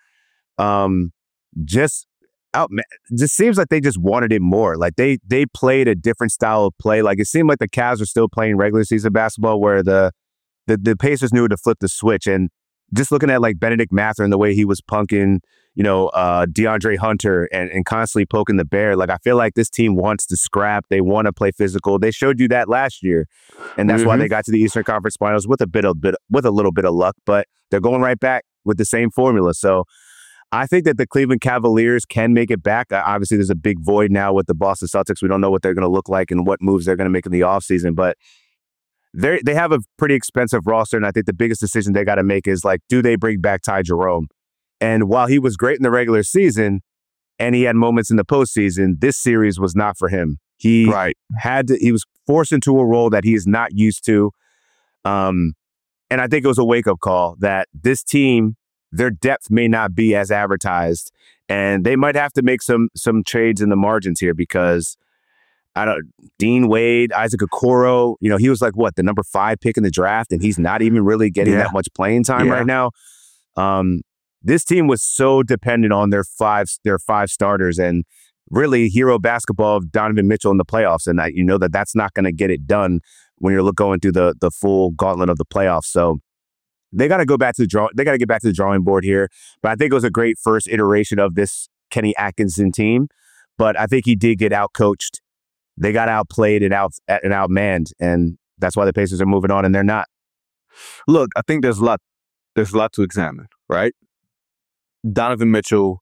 just seems like they just wanted it more. Like they played a different style of play. Like it seemed like the Cavs were still playing regular season basketball where the Pacers knew to flip the switch. And just looking at like Benedict Mathurin, the way he was punking, DeAndre Hunter and constantly poking the bear. Like I feel like this team wants to scrap. They want to play physical. They showed you that last year, and that's why they got to the Eastern Conference Finals with a little bit of luck. But they're going right back with the same formula. So I think that the Cleveland Cavaliers can make it back. Obviously, there's a big void now with the Boston Celtics. We don't know what they're going to look like and what moves they're going to make in the offseason, but they have a pretty expensive roster, and I think the biggest decision they got to make is like, do they bring back Ty Jerome? And while he was great in the regular season, and he had moments in the postseason, this series was not for him. He was forced into a role that he is not used to, and I think it was a wake up call that this team, their depth may not be as advertised, and they might have to make some trades in the margins here because. Dean Wade, Isaac Okoro, he was like the number 5 pick in the draft, and he's not even really getting that much playing time right now. This team was so dependent on their five starters and really hero basketball of Donovan Mitchell in the playoffs. And that's not going to get it done when you're going through the full gauntlet of the playoffs. So they got to go back to they got to get back to the drawing board here. But I think it was a great first iteration of this Kenny Atkinson team. But I think he did get outcoached. They got outplayed and outmanned, and that's why the Pacers are moving on, and they're not. Look, I think there's a lot to examine, right? Donovan Mitchell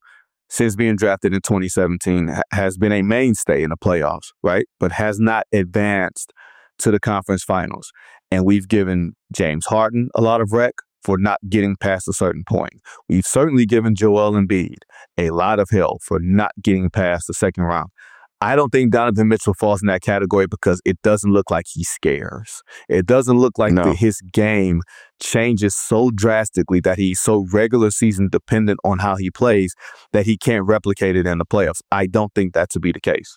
since being drafted in 2017, has been a mainstay in the playoffs, right? But has not advanced to the conference finals. And we've given James Harden a lot of rec for not getting past a certain point. We've certainly given Joel Embiid a lot of hell for not getting past the second round. I don't think Donovan Mitchell falls in that category because it doesn't look like he scares. It doesn't look like his game changes so drastically that he's so regular season dependent on how he plays that he can't replicate it in the playoffs. I don't think that to be the case.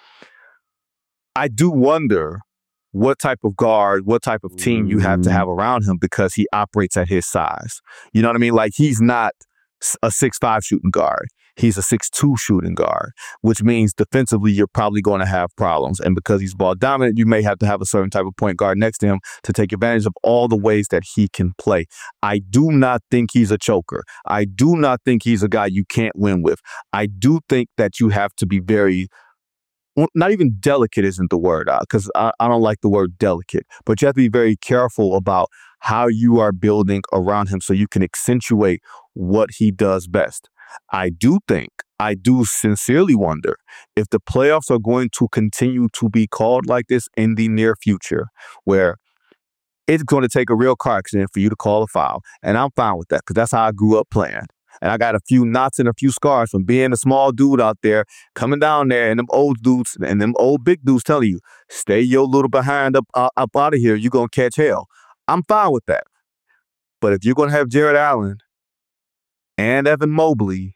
I do wonder what type of guard, what type of team you have to have around him because he operates at his size. You know what I mean? Like, he's not a 6'5" shooting guard. He's a 6'2" shooting guard, which means defensively you're probably going to have problems. And because he's ball dominant, you may have to have a certain type of point guard next to him to take advantage of all the ways that he can play. I do not think he's a choker. I do not think he's a guy you can't win with. I do think that you have to be very, not even delicate isn't the word, because I don't like the word delicate, but you have to be very careful about how you are building around him so you can accentuate what he does best. I do sincerely wonder if the playoffs are going to continue to be called like this in the near future, where it's going to take a real car accident for you to call a foul. And I'm fine with that because that's how I grew up playing. And I got a few knots and a few scars from being a small dude out there, coming down there, and them old dudes and them old big dudes telling you, stay your little behind up out of here, you're going to catch hell. I'm fine with that. But if you're going to have Jared Allen and Evan Mobley,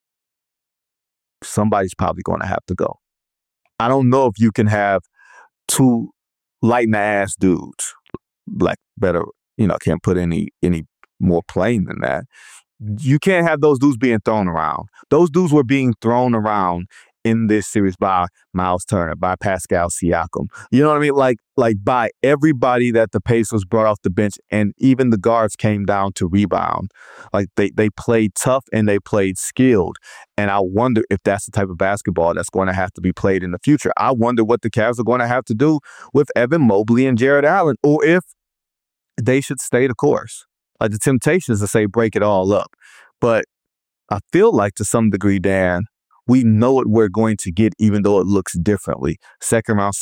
somebody's probably going to have to go. I don't know if you can have two light-in-the-ass dudes. Like, better, can't put any more plain than that. You can't have those dudes being thrown around. Those dudes were being thrown around in this series by Miles Turner, by Pascal Siakam. You know what I mean? Like by everybody that the Pacers brought off the bench, and even the guards came down to rebound. Like they played tough and they played skilled. And I wonder if that's the type of basketball that's going to have to be played in the future. I wonder what the Cavs are going to have to do with Evan Mobley and Jared Allen, or if they should stay the course. Like, the temptation is to say break it all up. But I feel like to some degree, Dan, we know what we're going to get, even though it looks differently. Second round.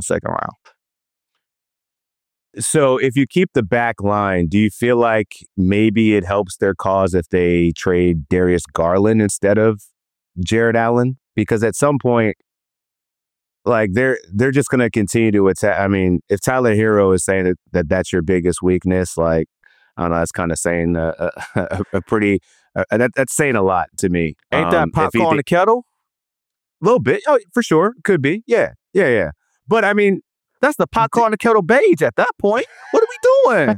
So if you keep the back line, do you feel like maybe it helps their cause if they trade Darius Garland instead of Jared Allen? Because at some point, like, they're just going to continue to attack. I mean, if Tyler Hero is saying that that's your biggest weakness, like, I don't know, that's kind of saying a pretty, that's saying a lot to me. Ain't that popcorn on the kettle? A little bit. Oh, for sure. Could be. Yeah. But I mean, that's the popcorn on the kettle beige at that point. What are we doing?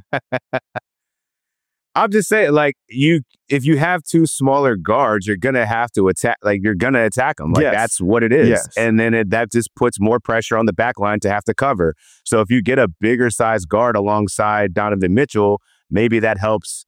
I'm just saying, like, if you have two smaller guards, you're going to have to attack, like, you're going to attack them. Like, that's what it is. Yes. And then that just puts more pressure on the back line to have to cover. So if you get a bigger size guard alongside Donovan Mitchell, maybe that helps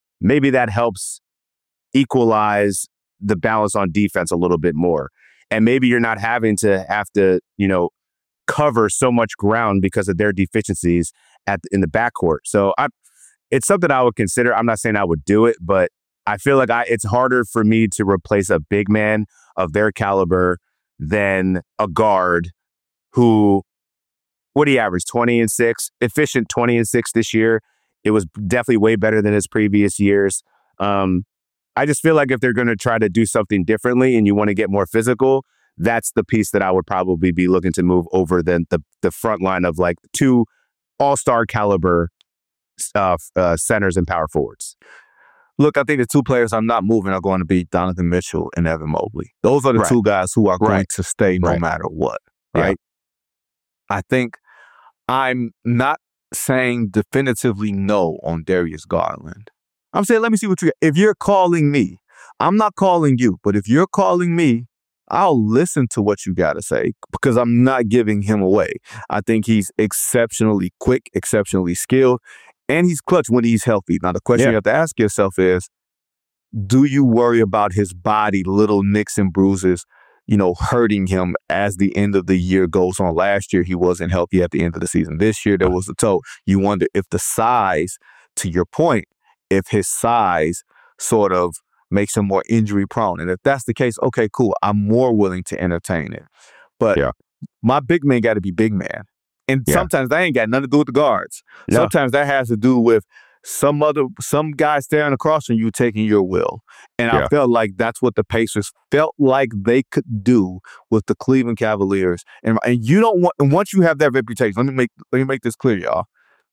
equalize the balance on defense a little bit more. And maybe you're not having to cover so much ground because of their deficiencies in the backcourt. So it's something I would consider. I'm not saying I would do it, but I feel like it's harder for me to replace a big man of their caliber than a guard who, what he averaged, 20-6, efficient 20-6 this year. It was definitely way better than his previous years. I just feel like if they're going to try to do something differently and you want to get more physical, that's the piece that I would probably be looking to move over than the front line of like two all-star caliber centers and power forwards. Look, I think the two players I'm not moving are going to be Donovan Mitchell and Evan Mobley. Those are the two guys who are going to stay no matter what, right? Yeah. I think I'm not saying definitively no on Darius Garland. I'm saying, let me see what if you're calling me, I'm not calling you, but if you're calling me, I'll listen to what you got to say because I'm not giving him away. I think he's exceptionally quick, exceptionally skilled, and he's clutch when he's healthy. Now, the question you have to ask yourself is, do you worry about his body, little nicks and bruises, hurting him as the end of the year goes on? Last year, he wasn't healthy at the end of the season. This year, there was a toe. You wonder if the size, to your point, if his size sort of makes him more injury prone. And if that's the case, okay, cool. I'm more willing to entertain it. But my big man got to be big man. And sometimes that ain't got nothing to do with the guards. No. Sometimes that has to do with some guy staring across from you taking your will. And I felt like that's what the Pacers felt like they could do with the Cleveland Cavaliers. And you don't want, and once you have that reputation, let me make this clear, y'all.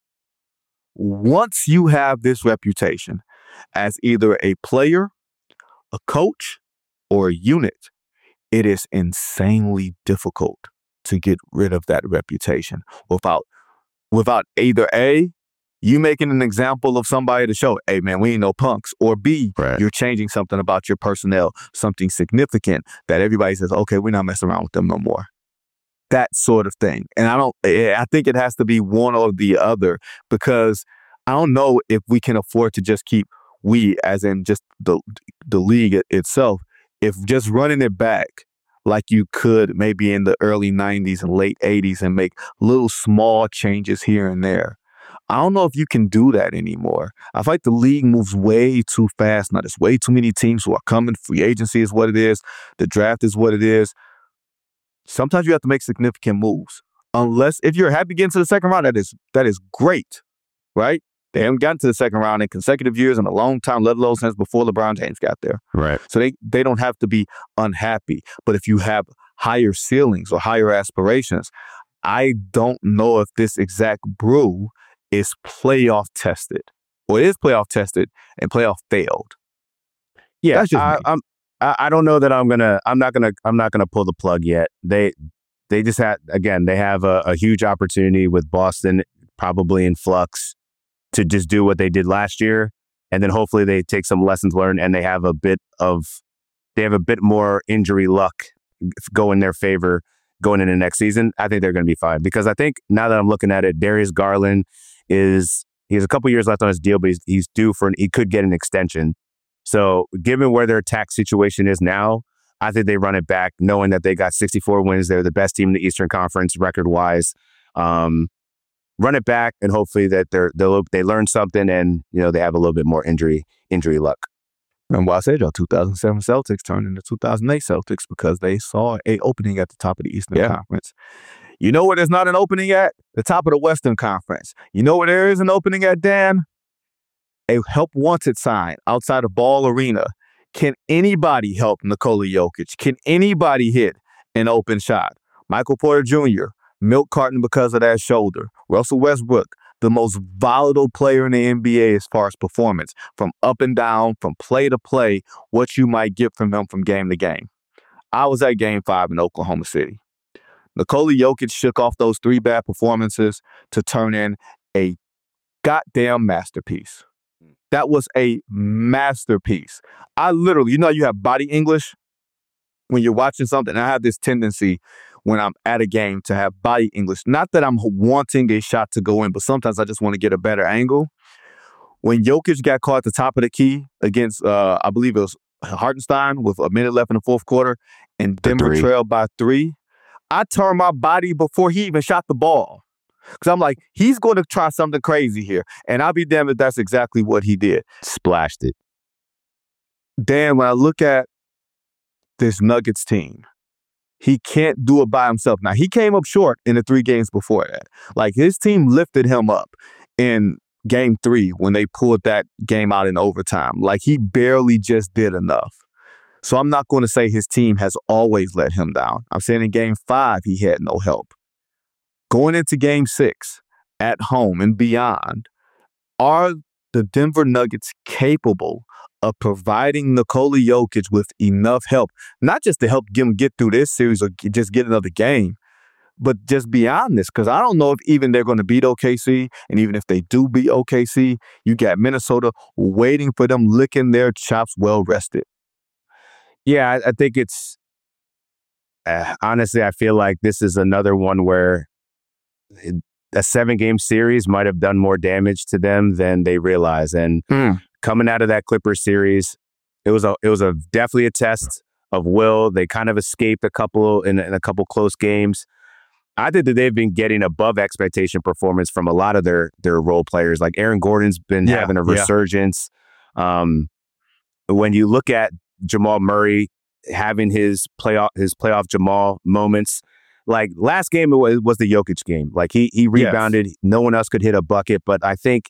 Once you have this reputation as either a player, a coach, or a unit, it is insanely difficult to get rid of that reputation without either A, you making an example of somebody to show, hey, man, we ain't no punks, or B, you're changing something about your personnel, something significant that everybody says, okay, we're not messing around with them no more. That sort of thing. And I think it has to be one or the other, because I don't know if we can afford to just keep, we as in just the league itself, if just running it back like you could maybe in the early 90s and late 80s and make little small changes here and there. I don't know if you can do that anymore. I feel like the league moves way too fast. Now, there's way too many teams who are coming. Free agency is what it is. The draft is what it is. Sometimes you have to make significant moves. Unless, if you're happy to get into the second round, that is great, right? They haven't gotten to the second round in consecutive years in a long time, let alone since before LeBron James got there. Right. So they don't have to be unhappy. But if you have higher ceilings or higher aspirations, I don't know if this exact brew is playoff tested, or it is playoff tested and playoff failed. Yeah, that's just me. I don't know that I'm not gonna pull the plug yet. They just they have a huge opportunity with Boston probably in flux to just do what they did last year, and then hopefully they take some lessons learned and they have a bit more injury luck go in their favor going into next season. I think they're going to be fine, because I think now that I'm looking at it, Darius Garland he has a couple years left on his deal, but he's due he could get an extension. So given where their tax situation is now, I think they run it back knowing that they got 64 wins. They're the best team in the Eastern Conference record wise. Run it back, and hopefully that they learn something, and they have a little bit more injury luck. Remember I said y'all 2007 Celtics turned into 2008 Celtics because they saw an opening at the top of the Eastern Conference. You know where there's not an opening at? The top of the Western Conference. You know where there is an opening at, Dan? A help wanted sign outside of Ball Arena. Can anybody help Nikola Jokic? Can anybody hit an open shot? Michael Porter Jr., milk carton because of that shoulder. Russell Westbrook, the most volatile player in the NBA as far as performance, from up and down, from play to play, what you might get from him from game to game. I was at Game 5 in Oklahoma City. Nikola Jokic shook off those 3 bad performances to turn in a goddamn masterpiece. That was a masterpiece. I literally, you have body English when you're watching something. I have this tendency when I'm at a game to have body English. Not that I'm wanting a shot to go in, but sometimes I just want to get a better angle. When Jokic got caught at the top of the key against, I believe it was Hartenstein with a minute left in the fourth quarter, and Denver trailed by 3, I turned my body before he even shot the ball. Because I'm like, he's going to try something crazy here. And I'll be damned if that's exactly what he did. Splashed it. Dan, when I look at this Nuggets team, he can't do it by himself. Now, he came up short in the 3 games before that. Like, his team lifted him up in Game 3 when they pulled that game out in overtime. Like, he barely just did enough. So I'm not going to say his team has always let him down. I'm saying in Game 5, he had no help. Going into Game 6, at home and beyond, are the Denver Nuggets capable of providing Nikola Jokic with enough help, not just to help him get through this series or just get another game, but just beyond this? Because I don't know if even they're going to beat OKC, and even if they do beat OKC, you got Minnesota waiting for them, licking their chops well rested. Yeah, I think it's honestly, I feel like this is another one where a 7-game series might have done more damage to them than they realize. And coming out of that Clippers series, it was definitely a test of will. They kind of escaped a couple in a couple close games. I think that they've been getting above expectation performance from a lot of their role players. Like Aaron Gordon's been having a resurgence. when you look at Jamal Murray having his playoff Jamal moments, like last game it was the Jokic game. Like he rebounded. Yes. No one else could hit a bucket. But I think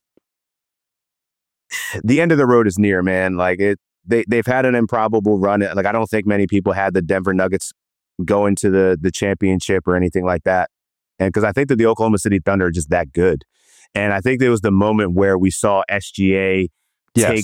the end of the road is near, man. Like they've had an improbable run. Like I don't think many people had the Denver Nuggets go into the championship or anything like that. And because I think that the Oklahoma City Thunder are just that good. And I think there was the moment where we saw SGA take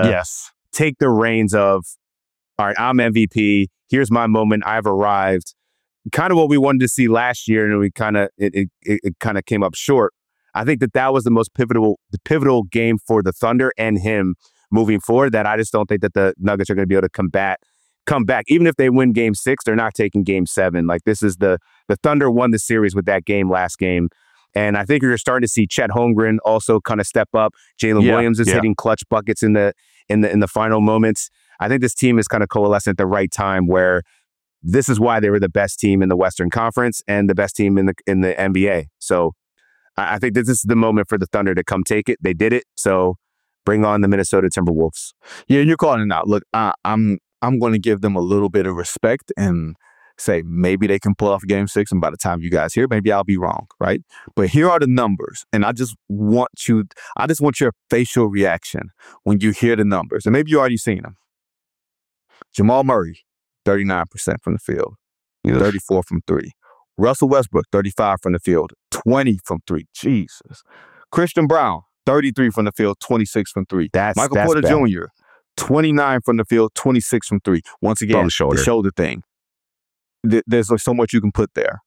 the reins of, all right, I'm MVP. Here's my moment. I've arrived. Kind of what we wanted to see last year, and we kind of it kind of came up short. I think that was the most pivotal game for the Thunder and him moving forward. That I just don't think that the Nuggets are going to be able to come back. Even if they win Game 6, they're not taking Game 7. Like this is the Thunder won the series with that game last game. And I think you're starting to see Chet Holmgren also kind of step up. Jalen Williams is hitting clutch buckets in the final moments. I think this team is kind of coalescing at the right time where this is why they were the best team in the Western Conference and the best team in the NBA. So I think this is the moment for the Thunder to come take it. They did it. So bring on the Minnesota Timberwolves. Yeah, you're calling it out. Look, I'm going to give them a little bit of respect and say maybe they can pull off Game 6. And by the time you guys hear, maybe I'll be wrong, right? But here are the numbers. And I just want your facial reaction when you hear the numbers. And maybe you already seen them. Jamal Murray, 39% from the field, 34 from 3. Russell Westbrook, 35 from the field, 20 from 3. Jesus. Christian Brown, 33 from the field, 26 from 3. Michael Porter Jr., 29 from the field, 26 from 3. Once again, the shoulder thing. There's so much you can put there.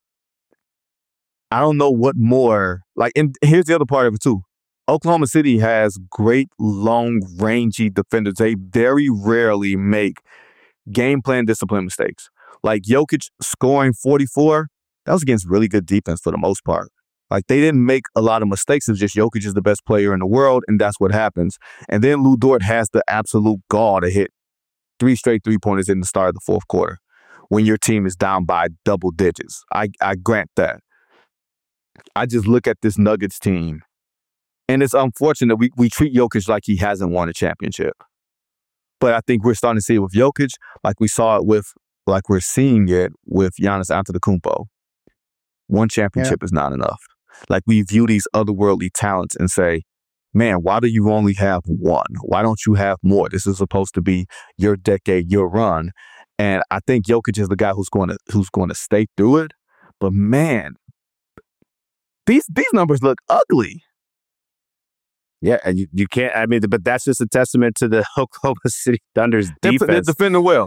I don't know what more. And here's the other part of it too. Oklahoma City has great, long, rangy defenders. They very rarely make game plan discipline mistakes. Like Jokic scoring 44, that was against really good defense for the most part. Like they didn't make a lot of mistakes. It's just Jokic is the best player in the world, and that's what happens. And then Lou Dort has the absolute gall to hit 3 straight 3-pointers in the start of the fourth quarter when your team is down by double digits. I grant that. I just look at this Nuggets team, and it's unfortunate we treat Jokic like he hasn't won a championship. But I think we're starting to see it with Jokic, like we're seeing it with Giannis Antetokounmpo. One championship is not enough. Like we view these otherworldly talents and say, man, why do you only have one? Why don't you have more? This is supposed to be your decade, your run. And I think Jokic is the guy who's going to stay through it. But man, these numbers look ugly. Yeah, and you can't. I mean, but that's just a testament to the Oklahoma City Thunder's defense. They're defending well.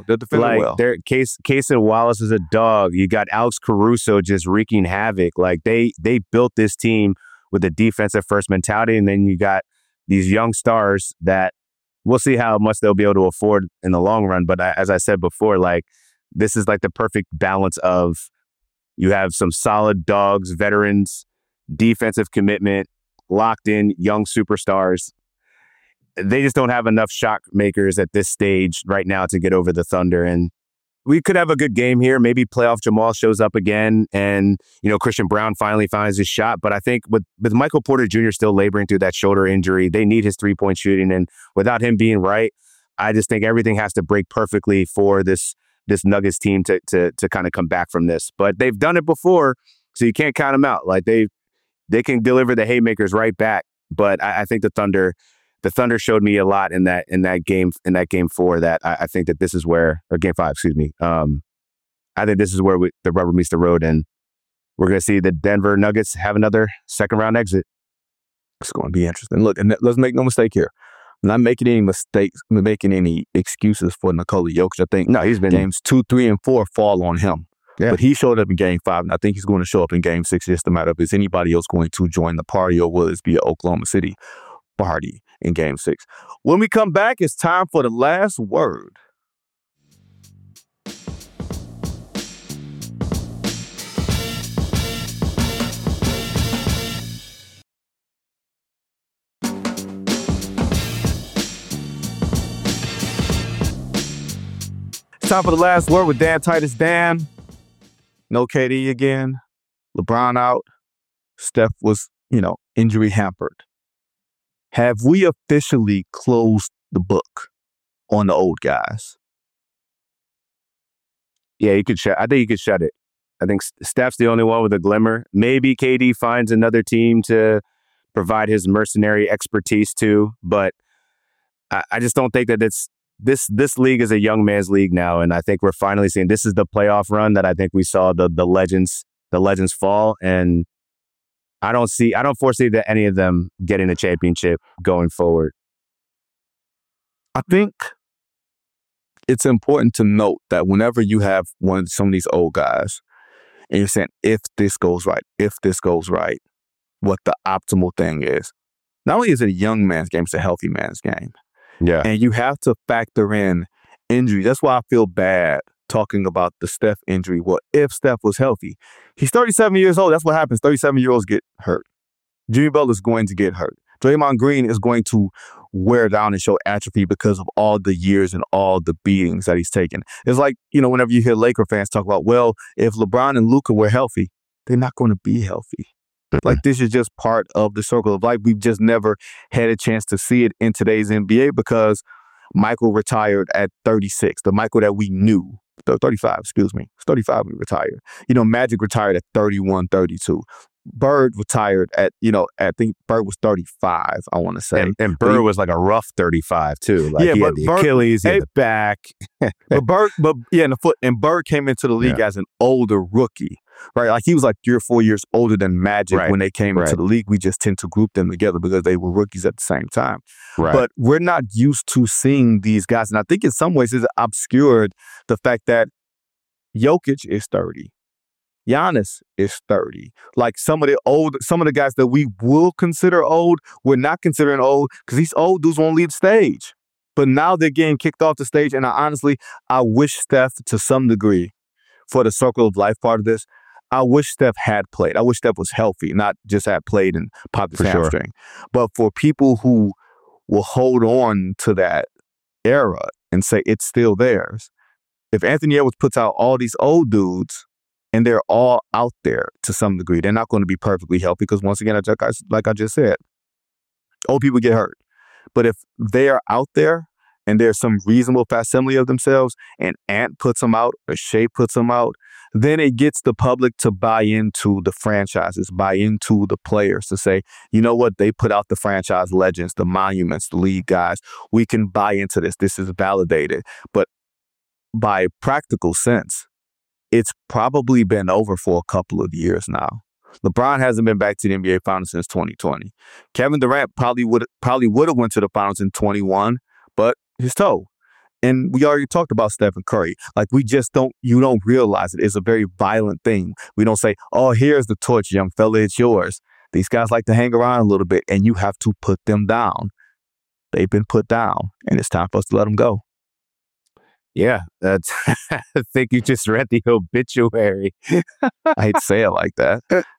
Cason Wallace is a dog. You got Alex Caruso just wreaking havoc. Like they built this team with a defensive first mentality, and then you got these young stars that we'll see how much they'll be able to afford in the long run. But as I said before, like this is like the perfect balance of you have some solid dogs, veterans, defensive commitment, locked in young superstars. They just don't have enough shot makers at this stage right now to get over the Thunder. And we could have a good game here. Maybe playoff Jamal shows up again and, Christian Brown finally finds his shot. But I think with Michael Porter Jr. still laboring through that shoulder injury, they need his 3-point shooting. And without him being right, I just think everything has to break perfectly for this Nuggets team to kind of come back from this. But they've done it before, so you can't count them out. Like they can deliver the haymakers right back. But I think the Thunder showed me a lot in that game 4 that I think that this is where, or Game 5, excuse me. I think this is where the rubber meets the road, and we're going to see the Denver Nuggets have another second round exit. It's going to be interesting. Look, and let's make no mistake here. I'm not making any mistakes, making any excuses for Nikola Jokic. I think he's been games 2, 3, and 4 fall on him. Yeah. But he showed up in Game 5, and I think he's going to show up in Game 6. It's just a matter of is anybody else going to join the party, or will it be an Oklahoma City party in Game 6? When we come back, it's time for the last word. It's time for the last word with Dan Titus. Dan, no KD again. LeBron out. Steph was, injury hampered. Have we officially closed the book on the old guys. Yeah, I think you could shut it. I think Steph's the only one with a glimmer. Maybe KD finds another team to provide his mercenary expertise to, but I just don't think that this league is a young man's league now, and I think we're finally seeing this is the playoff run that I think we saw the legends fall, and I don't foresee that any of them getting a championship going forward. I think it's important to note that whenever you have some of these old guys, and you're saying, if this goes right, what the optimal thing is. Not only is it a young man's game, it's a healthy man's game. Yeah. And you have to factor in injury. That's why I feel bad talking about the Steph injury. Well, if Steph was healthy, he's 37 years old. That's what happens. 37-year-olds get hurt. Jimmy Butler is going to get hurt. Draymond Green is going to wear down and show atrophy because of all the years and all the beatings that he's taken. It's like, whenever you hear Laker fans talk about, well, if LeBron and Luka were healthy, they're not going to be healthy. Like, this is just part of the circle of life. We've just never had a chance to see it in today's NBA because Michael retired at 36. The Michael that we knew, 35, excuse me. 35 when he retired. Magic retired at 31, 32. Bird retired at, I think Bird was 35, I want to say. And Bird was like a rough 35 too. Like, he had the Achilles, he had the back. in the foot. And Bird came into the league as an older rookie, right? Like, he was like 3 or 4 years older than Magic when they came into the league. We just tend to group them together because they were rookies at the same time. Right. But we're not used to seeing these guys. And I think in some ways it's obscured the fact that Jokic is 30. Giannis is 30. Like, some of the guys that we will consider old, we're not considering old because these old dudes won't leave the stage. But now they're getting kicked off the stage. And I wish Steph, to some degree, for the circle of life part of this, I wish Steph had played. I wish Steph was healthy, not just had played and popped his hamstring. But for people who will hold on to that era and say it's still theirs, if Anthony Edwards puts out all these old dudes, and they're all out there to some degree, they're not going to be perfectly healthy because, once again, like I just said, old people get hurt. But if they are out there and there's some reasonable facsimile of themselves and Ant puts them out or Shea puts them out, then it gets the public to buy into the franchises, buy into the players to say, you know what, they put out the franchise legends, the monuments, the league guys. We can buy into this. This is validated. But by practical sense, it's probably been over for a couple of years now. LeBron hasn't been back to the NBA Finals since 2020. Kevin Durant probably would have went to the Finals in 21, but his toe. And we already talked about Stephen Curry. Like, you don't realize it. It's a very violent thing. We don't say, oh, here's the torch, young fella, it's yours. These guys like to hang around a little bit, and you have to put them down. They've been put down, and it's time for us to let them go. Yeah, that's. I think you just read the obituary. I hate to say it like that.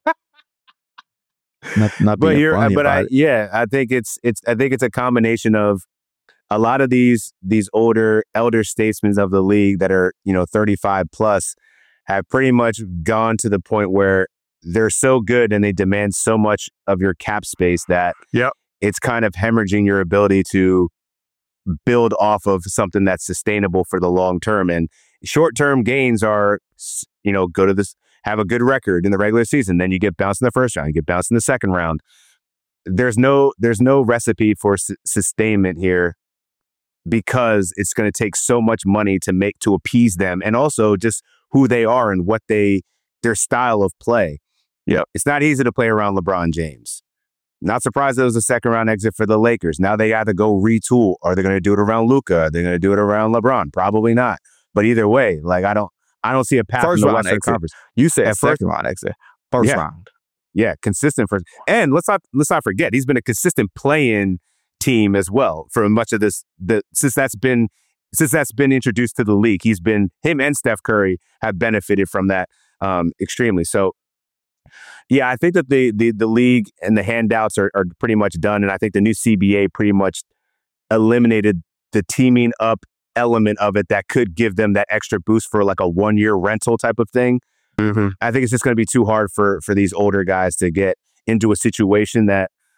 Not being funny about it. I think it's a combination of a lot of these elder statesmen of the league that are 35 plus have pretty much gone to the point where they're so good and they demand so much of your cap space that it's kind of hemorrhaging your ability to build off of something that's sustainable for the long term. And short-term gains are, go to this, have a good record in the regular season. Then you get bounced in the first round, you get bounced in the second round. There's no recipe for sustainment here because it's going to take so much money to appease them. And also just who they are and what their style of play. Yeah. It's not easy to play around LeBron James. Not surprised it was a second round exit for the Lakers. Now they got to go retool. Are they going to do it around Luka? Are they going to do it around LeBron? Probably not. But either way, like I don't see a path in the Western Conference. You said second round exit. First round. Yeah, consistent first. And let's not forget, he's been a consistent play-in team as well for much of this. Since that's been introduced to the league, him and Steph Curry have benefited from that extremely. So. Yeah, I think that the league and the handouts are pretty much done. And I think the new CBA pretty much eliminated the teaming up element of it that could give them that extra boost for like a 1-year rental type of thing. Mm-hmm. I think it's just going to be too hard for these older guys to get into a situation that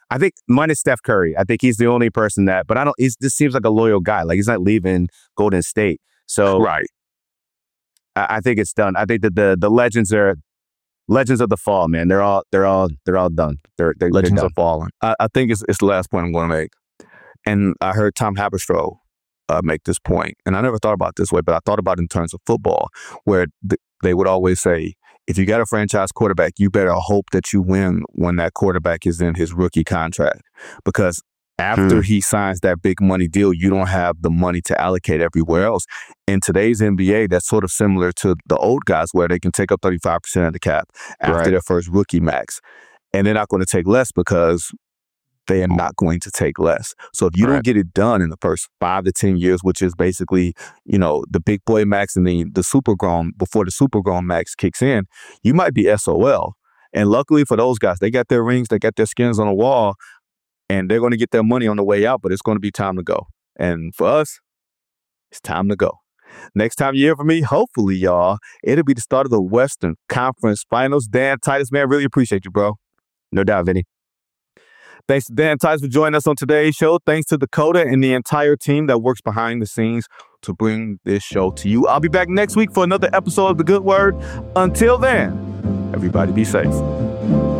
I think minus Steph Curry. I think he's the only person that, but this seems like a loyal guy. Like he's not leaving Golden State. So Right. I think it's done. I think that the legends of the fall, man. They're all done. They're Legends done. are falling. I think it's the last point I'm going to make. And I heard Tom Haberstroh make this point. And I never thought about it this way, but I thought about it in terms of football, where they would always say, if you got a franchise quarterback, you better hope that you win when that quarterback is in his rookie contract. Because after he signs that big money deal, you don't have the money to allocate everywhere else. In today's NBA, that's sort of similar to the old guys where they can take up 35% of the cap after their first rookie max. And they're not going to take less because they are not going to take less. So if you don't get it done in the first 5 to 10 years, which is basically, the big boy max and the super grown, before the super grown max kicks in, you might be SOL. And luckily for those guys, they got their rings, they got their skins on the wall, and they're going to get their money on the way out, but it's going to be time to go. And for us, it's time to go. Next time you hear from me, hopefully, y'all, it'll be the start of the Western Conference Finals. Dan Titus, man, really appreciate you, bro. No doubt, Vinny. Thanks to Dan Titus for joining us on today's show. Thanks to Dakota and the entire team that works behind the scenes to bring this show to you. I'll be back next week for another episode of The Good Word. Until then, everybody be safe.